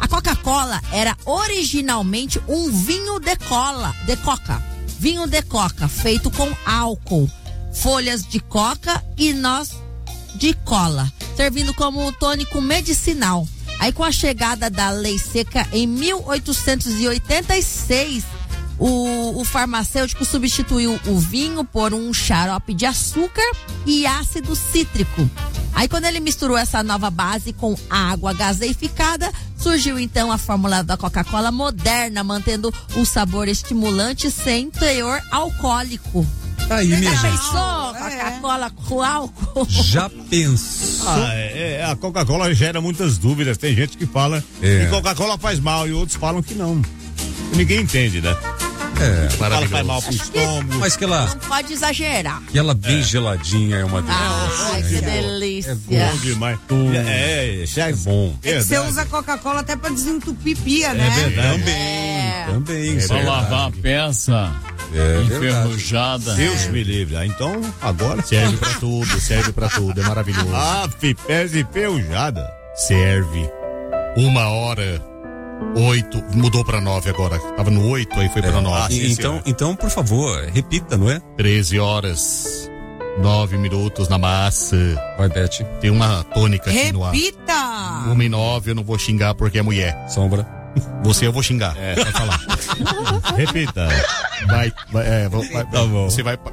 [SPEAKER 3] A Coca-Cola era originalmente um vinho de cola, de coca. Vinho de coca, feito com álcool, folhas de coca e noz de cola, servindo como tônico medicinal. Aí, com a chegada da lei seca em mil oitocentos e oitenta e seis, o, o farmacêutico substituiu o vinho por um xarope de açúcar e ácido cítrico. Aí, quando ele misturou essa nova base com água gaseificada, surgiu então a fórmula da Coca-Cola moderna, mantendo o sabor estimulante sem teor alcoólico.
[SPEAKER 1] Tá aí, minha
[SPEAKER 3] Já
[SPEAKER 1] gente.
[SPEAKER 3] pensou? Coca-Cola com álcool?
[SPEAKER 1] Já pensou?
[SPEAKER 8] Ah, é, é, a Coca-Cola gera muitas dúvidas. Tem gente que fala
[SPEAKER 1] É.
[SPEAKER 8] que Coca-Cola faz mal e outros falam que não. Ninguém entende, né?
[SPEAKER 1] É,
[SPEAKER 8] Fala que faz mal pro estômago.
[SPEAKER 1] Mas que ela,
[SPEAKER 3] Não pode exagerar.
[SPEAKER 1] que ela bem geladinha é uma delícia.
[SPEAKER 3] Ai, que delícia.
[SPEAKER 8] Bom demais. É, é,
[SPEAKER 1] É bom.
[SPEAKER 20] É que você usa Coca-Cola até pra desentupir pia, né?
[SPEAKER 8] É verdade.
[SPEAKER 1] Também,
[SPEAKER 3] É.
[SPEAKER 1] também.
[SPEAKER 8] É
[SPEAKER 1] isso
[SPEAKER 6] Pra
[SPEAKER 1] é
[SPEAKER 6] lavar a
[SPEAKER 1] verdade.
[SPEAKER 6] peça
[SPEAKER 1] É verdade.
[SPEAKER 6] enferrujada.
[SPEAKER 8] Deus me livre. Ah, então, agora.
[SPEAKER 4] Serve pra tudo, serve pra tudo, é maravilhoso.
[SPEAKER 8] Ah, pés e peujada.
[SPEAKER 4] Serve. Uma hora, oito, mudou pra nove agora. Tava no oito, aí foi pra
[SPEAKER 1] É,
[SPEAKER 4] nove.
[SPEAKER 1] e- então, então, por favor, repita, não é?
[SPEAKER 4] Treze horas, nove minutos na massa.
[SPEAKER 1] Vai, Beth.
[SPEAKER 4] Tem uma tônica aqui no ar.
[SPEAKER 20] Repita!
[SPEAKER 4] Uma e nove eu não vou xingar porque é mulher.
[SPEAKER 1] Sombra.
[SPEAKER 4] Você eu vou xingar.
[SPEAKER 8] É.
[SPEAKER 4] Vai falar.
[SPEAKER 8] Repita.
[SPEAKER 4] Vai, vai, é, vai, vai,
[SPEAKER 1] Tá bom.
[SPEAKER 4] Você vai.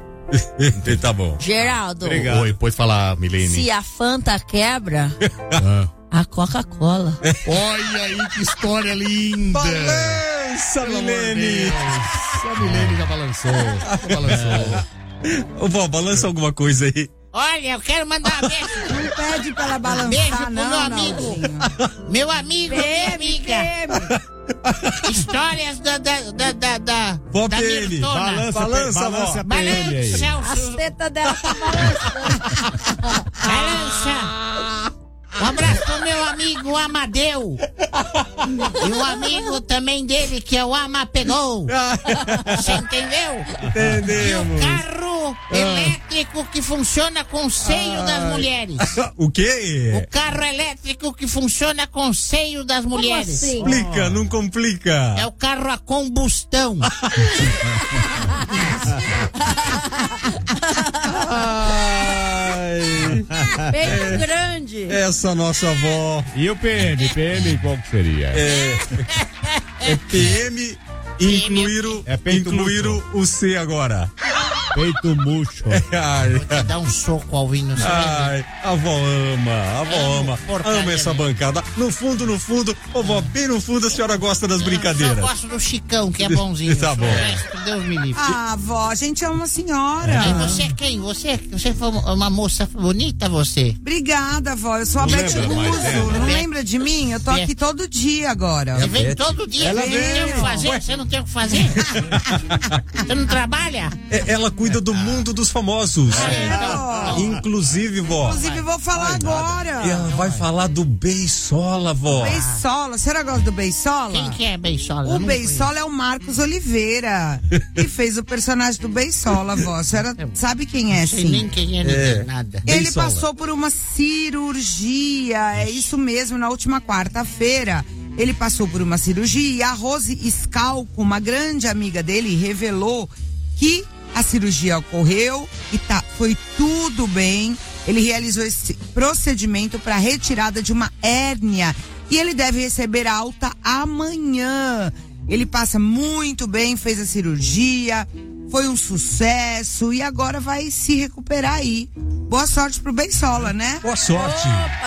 [SPEAKER 1] Tá bom.
[SPEAKER 3] Geraldo,
[SPEAKER 8] Obrigado.
[SPEAKER 4] Oi, pode falar, Milene.
[SPEAKER 3] se a Fanta quebra,
[SPEAKER 4] Ah.
[SPEAKER 3] a Coca-Cola.
[SPEAKER 4] Olha aí que história linda!
[SPEAKER 1] Balança, Milene!
[SPEAKER 4] A Milene já balançou. Já balançou.
[SPEAKER 1] Ô, vó, balança alguma coisa aí.
[SPEAKER 16] Olha, eu quero mandar um beijo.
[SPEAKER 20] Não pede pra ela balançar,
[SPEAKER 16] Beijo pro
[SPEAKER 20] não,
[SPEAKER 16] meu amigo.
[SPEAKER 20] Naldinho.
[SPEAKER 16] Meu amigo, minha amiga. Histórias da. da. da. da. da,
[SPEAKER 1] Vó
[SPEAKER 16] da
[SPEAKER 1] P M,
[SPEAKER 16] Miltona.
[SPEAKER 8] Balança,
[SPEAKER 1] Balança,
[SPEAKER 8] balança,
[SPEAKER 1] vó.
[SPEAKER 8] balança P M aí.
[SPEAKER 16] Balança,
[SPEAKER 3] A
[SPEAKER 16] Celso.
[SPEAKER 3] seta dela tá balançando.
[SPEAKER 16] Balança. Um abraço pro meu amigo Amadeu. E o amigo também dele, que é o Amapegou. Você entendeu? E o
[SPEAKER 1] Entendemos.
[SPEAKER 16] carro elétrico que funciona com o seio das mulheres.
[SPEAKER 1] O quê?
[SPEAKER 16] O carro elétrico que funciona com o seio das mulheres.
[SPEAKER 3] assim?
[SPEAKER 1] Explica, não complica.
[SPEAKER 16] É o carro a combustão.
[SPEAKER 1] Ai,
[SPEAKER 3] Bem grande.
[SPEAKER 1] essa nossa avó
[SPEAKER 8] E o P M? P M qual que seria?
[SPEAKER 1] é, é P M e incluir o,
[SPEAKER 8] É peito
[SPEAKER 1] incluir
[SPEAKER 8] murcho.
[SPEAKER 1] o C agora.
[SPEAKER 8] Peito murcho.
[SPEAKER 1] Ai,
[SPEAKER 16] Vou te dar um soco ao hino. você vai ver.
[SPEAKER 1] ai, a avó ama, a avó
[SPEAKER 16] Amo
[SPEAKER 1] ama,
[SPEAKER 16] porcaria,
[SPEAKER 1] ama essa
[SPEAKER 16] né?
[SPEAKER 1] bancada. No fundo, no fundo, ô vó, bem no fundo a senhora gosta das
[SPEAKER 16] Eu
[SPEAKER 1] brincadeiras.
[SPEAKER 16] só gosto do Chicão, que é bonzinho.
[SPEAKER 1] Tá bom.
[SPEAKER 16] O resto, Deus me livre.
[SPEAKER 20] Ah, vó, a gente ama a senhora.
[SPEAKER 16] E você é quem? Você, você foi uma moça bonita, você?
[SPEAKER 20] Obrigada, vó. Eu sou a
[SPEAKER 8] Não
[SPEAKER 20] Beth
[SPEAKER 8] lembra mais
[SPEAKER 20] Russo.
[SPEAKER 8] dela?
[SPEAKER 20] Não
[SPEAKER 16] Beth-
[SPEAKER 20] lembra de mim? Eu tô
[SPEAKER 16] Beth-
[SPEAKER 20] aqui todo dia agora.
[SPEAKER 16] Você vem
[SPEAKER 1] Beth.
[SPEAKER 16] todo dia,
[SPEAKER 8] Ela
[SPEAKER 16] você não tem o que
[SPEAKER 8] veio.
[SPEAKER 16] fazer? Você não tem o que fazer? Você não trabalha?
[SPEAKER 1] É, ela cuida do mundo dos famosos.
[SPEAKER 20] Ó,
[SPEAKER 1] Inclusive, vó.
[SPEAKER 20] Inclusive, vou falar agora.
[SPEAKER 1] Ela vai falar do Beisola, vó.
[SPEAKER 20] Beisola. A senhora gosta do Beisola?
[SPEAKER 16] Quem que é Beisola?
[SPEAKER 20] O
[SPEAKER 16] Eu não
[SPEAKER 20] Beisola é o Marcos Oliveira, que fez o personagem do Beisola, vó. A senhora sabe quem é,
[SPEAKER 16] sei
[SPEAKER 20] sim?
[SPEAKER 16] nem quem é, nem
[SPEAKER 1] É.
[SPEAKER 16] nada.
[SPEAKER 20] Ele
[SPEAKER 1] Beisola.
[SPEAKER 20] passou por uma cirurgia, é isso mesmo, na última quarta-feira. Ele passou por uma cirurgia e a Rose Scalco, uma grande amiga dele, revelou que a cirurgia ocorreu e tá, foi tudo bem. Ele realizou esse procedimento para retirada de uma hérnia e ele deve receber alta amanhã. Ele passa muito bem, fez a cirurgia, foi um sucesso e agora vai se recuperar aí. Boa sorte pro Beisola, né?
[SPEAKER 1] Boa sorte.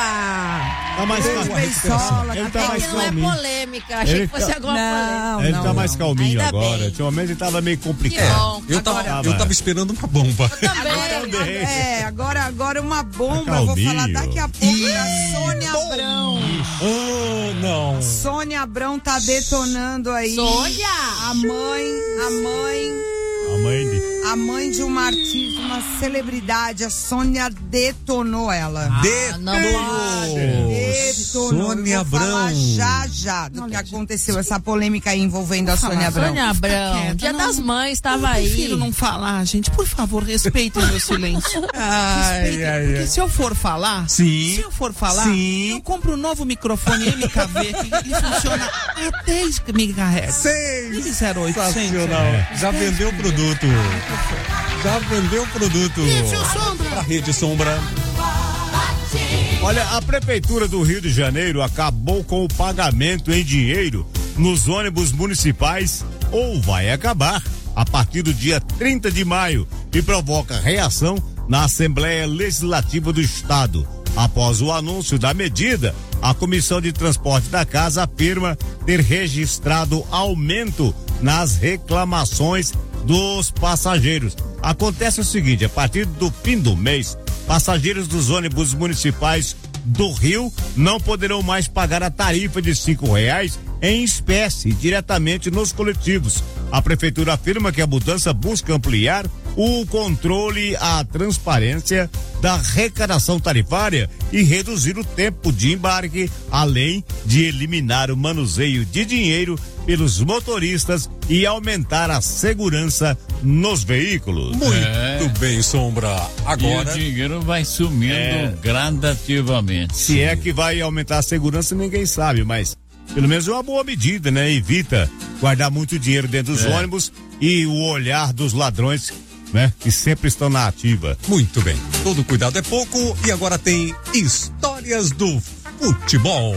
[SPEAKER 3] Opa!
[SPEAKER 8] Tá mais
[SPEAKER 20] Beijo,
[SPEAKER 8] calmo.
[SPEAKER 20] Beisola.
[SPEAKER 8] Ele tá
[SPEAKER 3] É
[SPEAKER 8] mais
[SPEAKER 3] que não é
[SPEAKER 8] calminho.
[SPEAKER 3] polêmica. Achei
[SPEAKER 8] Ele
[SPEAKER 3] que fosse
[SPEAKER 8] tá-
[SPEAKER 3] alguma
[SPEAKER 20] Não,
[SPEAKER 8] Ele
[SPEAKER 20] não,
[SPEAKER 8] tá mais
[SPEAKER 20] não.
[SPEAKER 8] calminho
[SPEAKER 3] Ainda
[SPEAKER 8] agora.
[SPEAKER 3] bem.
[SPEAKER 8] Ultimamente ele tava meio
[SPEAKER 3] Que
[SPEAKER 8] complicado.
[SPEAKER 3] bom.
[SPEAKER 1] Eu tava,
[SPEAKER 3] Agora-
[SPEAKER 1] eu tava esperando uma bomba.
[SPEAKER 3] Também.
[SPEAKER 20] É, agora, agora uma bomba.
[SPEAKER 8] Tá
[SPEAKER 20] Eu vou falar
[SPEAKER 8] calminho.
[SPEAKER 20] daqui a pouco da Sônia Abrão.
[SPEAKER 1] Oh, não.
[SPEAKER 20] Sônia Abrão tá detonando aí.
[SPEAKER 3] Sônia!
[SPEAKER 20] A mãe, a mãe,
[SPEAKER 8] A mãe de...
[SPEAKER 20] A mãe de uma artista, uma celebridade, a Sônia detonou ela.
[SPEAKER 1] Ah,
[SPEAKER 20] detonou. Detonou.
[SPEAKER 1] Sônia
[SPEAKER 20] Eu vou falar
[SPEAKER 1] Abrão.
[SPEAKER 20] já já do que aconteceu, essa polêmica aí envolvendo a Sônia Abrão.
[SPEAKER 3] Sônia Abrão, Dia das Mães, estava aí.
[SPEAKER 9] Eu prefiro não falar, gente. Por favor, respeitem o meu silêncio.
[SPEAKER 1] Ai,
[SPEAKER 9] Respeitem,
[SPEAKER 1] ai,
[SPEAKER 9] porque
[SPEAKER 1] ai.
[SPEAKER 9] se eu for falar,
[SPEAKER 1] Sim.
[SPEAKER 9] se eu for falar,
[SPEAKER 1] Sim.
[SPEAKER 9] eu compro um novo microfone M K V que ele funciona a dez megahertz.
[SPEAKER 1] Seis.
[SPEAKER 9] zero oitocentos.
[SPEAKER 1] Sensacional. Já vendeu o produto. Já vendeu o produto.
[SPEAKER 9] Isso, Sombra.
[SPEAKER 1] Pra Rede Sombra.
[SPEAKER 8] Olha, a Prefeitura do Rio de Janeiro acabou com o pagamento em dinheiro nos ônibus municipais, ou vai acabar a partir do dia trinta de maio, e provoca reação na Assembleia Legislativa do Estado. Após o anúncio da medida, a Comissão de Transporte da Casa afirma ter registrado aumento nas reclamações dos passageiros. Acontece o seguinte: a partir do fim do mês, passageiros dos ônibus municipais do Rio não poderão mais pagar a tarifa de cinco reais em espécie diretamente nos coletivos. A prefeitura afirma que a mudança busca ampliar o controle, a transparência da arrecadação tarifária e reduzir o tempo de embarque, além de eliminar o manuseio de dinheiro pelos motoristas e aumentar a segurança nos veículos.
[SPEAKER 1] Muito
[SPEAKER 6] É.
[SPEAKER 1] bem, Sombra. Agora.
[SPEAKER 6] E o dinheiro vai sumindo
[SPEAKER 8] É.
[SPEAKER 6] gradativamente.
[SPEAKER 8] Se é que vai aumentar a segurança, ninguém sabe, mas pelo menos é uma boa medida, né? Evita guardar muito dinheiro dentro dos
[SPEAKER 1] É.
[SPEAKER 8] ônibus e o olhar dos ladrões, né? Que sempre estão na ativa.
[SPEAKER 1] Muito bem. Todo cuidado é pouco. E agora tem Histórias do Futebol.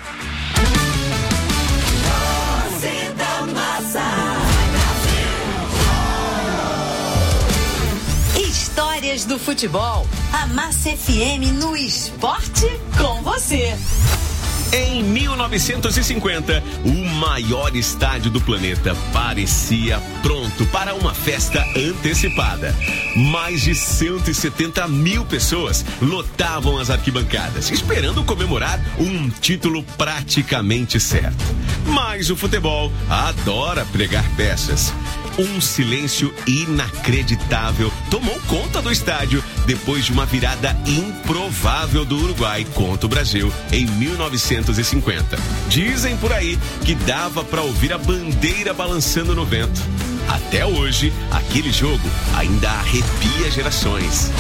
[SPEAKER 12] Histórias do futebol. A Massa F M no esporte com você.
[SPEAKER 10] Em mil novecentos e cinquenta, o maior estádio do planeta parecia pronto para uma festa antecipada. Mais de cento e setenta mil pessoas lotavam as arquibancadas, esperando comemorar um título praticamente certo. Mas o futebol adora pregar peças. Um silêncio inacreditável tomou conta do estádio depois de uma virada improvável do Uruguai contra o Brasil em mil novecentos e cinquenta. Dizem por aí que dava para ouvir a bandeira balançando no vento. Até hoje, aquele jogo ainda arrepia gerações.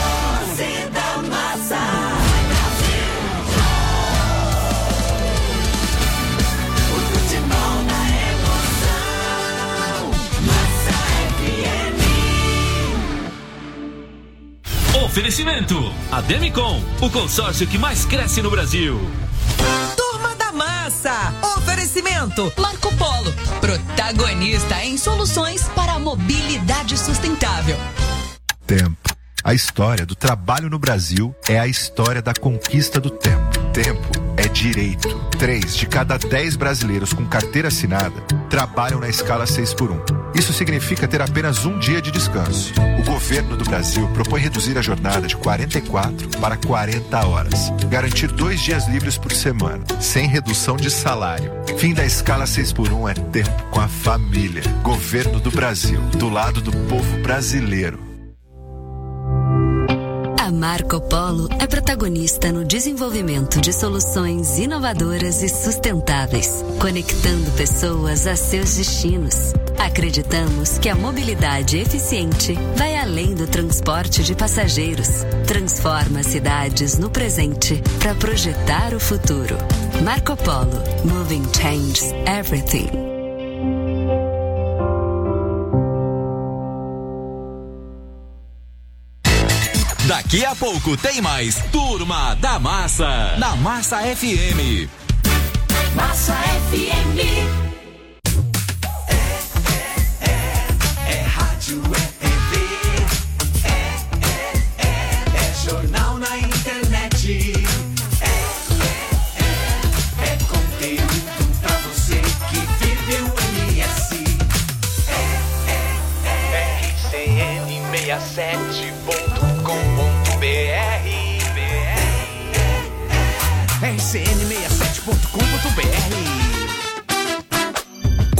[SPEAKER 27] Oferecimento: a Demicon, o consórcio que mais cresce no Brasil.
[SPEAKER 11] Turma da Massa. Oferecimento: Marco Polo, protagonista em soluções para a mobilidade sustentável.
[SPEAKER 13] Tempo. A história do trabalho no Brasil é a história da conquista do tempo. Tempo é direito. Três de cada dez brasileiros com carteira assinada trabalham na escala seis por um. Isso significa ter apenas um dia de descanso. O governo do Brasil propõe reduzir a jornada de quarenta e quatro para quarenta horas. Garantir dois dias livres por semana, sem redução de salário. Fim da escala seis por um é tempo com a família. Governo do Brasil, do lado do povo brasileiro.
[SPEAKER 28] A Marco Polo é protagonista no desenvolvimento de soluções inovadoras e sustentáveis, conectando pessoas a seus destinos. Acreditamos que a mobilidade eficiente vai além do transporte de passageiros. Transforma cidades no presente para projetar o futuro. Marco Polo. Moving changes everything.
[SPEAKER 19] Daqui a pouco tem mais Turma da Massa, na Massa F M.
[SPEAKER 12] Massa F M.
[SPEAKER 2] É, é, é rádio, é T V, é, é, é, é jornal na internet, é, é, é, é conteúdo pra você que vive o M S, é, é, é, R C N sessenta e sete ponto com ponto B R, R C N sessenta e sete ponto com ponto B R.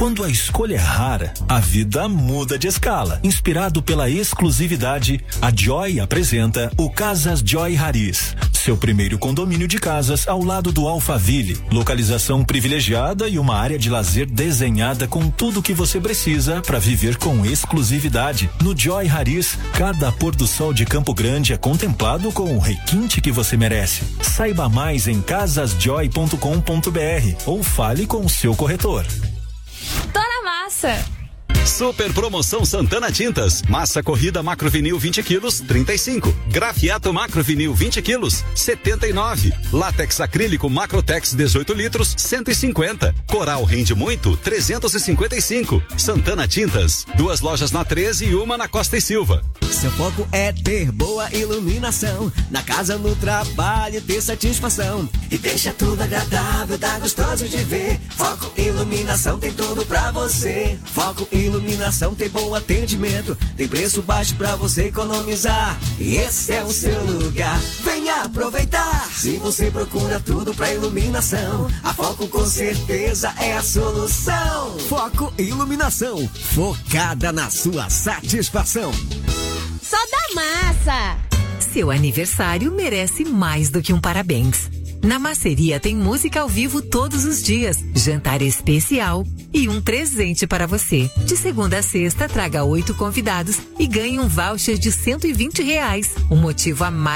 [SPEAKER 7] Quando a escolha é rara, a vida muda de escala. Inspirado pela exclusividade, a Joy apresenta o Casas Joy Haris, seu primeiro condomínio de casas ao lado do Alphaville. Localização privilegiada e uma área de lazer desenhada com tudo que você precisa para viver com exclusividade. No Joy Haris, cada pôr do sol de Campo Grande é contemplado com o requinte que você merece. Saiba mais em casas joy ponto com ponto br ou fale com o seu corretor.
[SPEAKER 15] Tô na massa.
[SPEAKER 17] Super promoção Santana Tintas. Massa corrida macrovinil vinte quilos, trinta e cinco. Grafiato macrovinil vinte quilos, setenta e nove. Látex acrílico Macrotex dezoito litros, cento e cinquenta. Coral rende muito, trezentos e cinquenta e cinco. Santana Tintas. Duas lojas na treze e uma na Costa e Silva.
[SPEAKER 21] Seu foco é ter boa iluminação. Na casa, no trabalho, ter satisfação. E deixa tudo agradável, tá gostoso de ver. Foco Iluminação tem tudo pra você. Foco Iluminação tem bom atendimento. Tem preço baixo pra você economizar. E esse é o seu lugar. Venha aproveitar. Se você procura tudo pra iluminação, a Foco com certeza é a solução. Foco Iluminação. Focada na sua satisfação.
[SPEAKER 22] Só da massa!
[SPEAKER 23] Seu aniversário merece mais do que um parabéns. Na Maceria tem música ao vivo todos os dias, jantar especial e um presente para você. De segunda a sexta, traga oito convidados e ganhe um voucher de cento e vinte reais. Um motivo a mais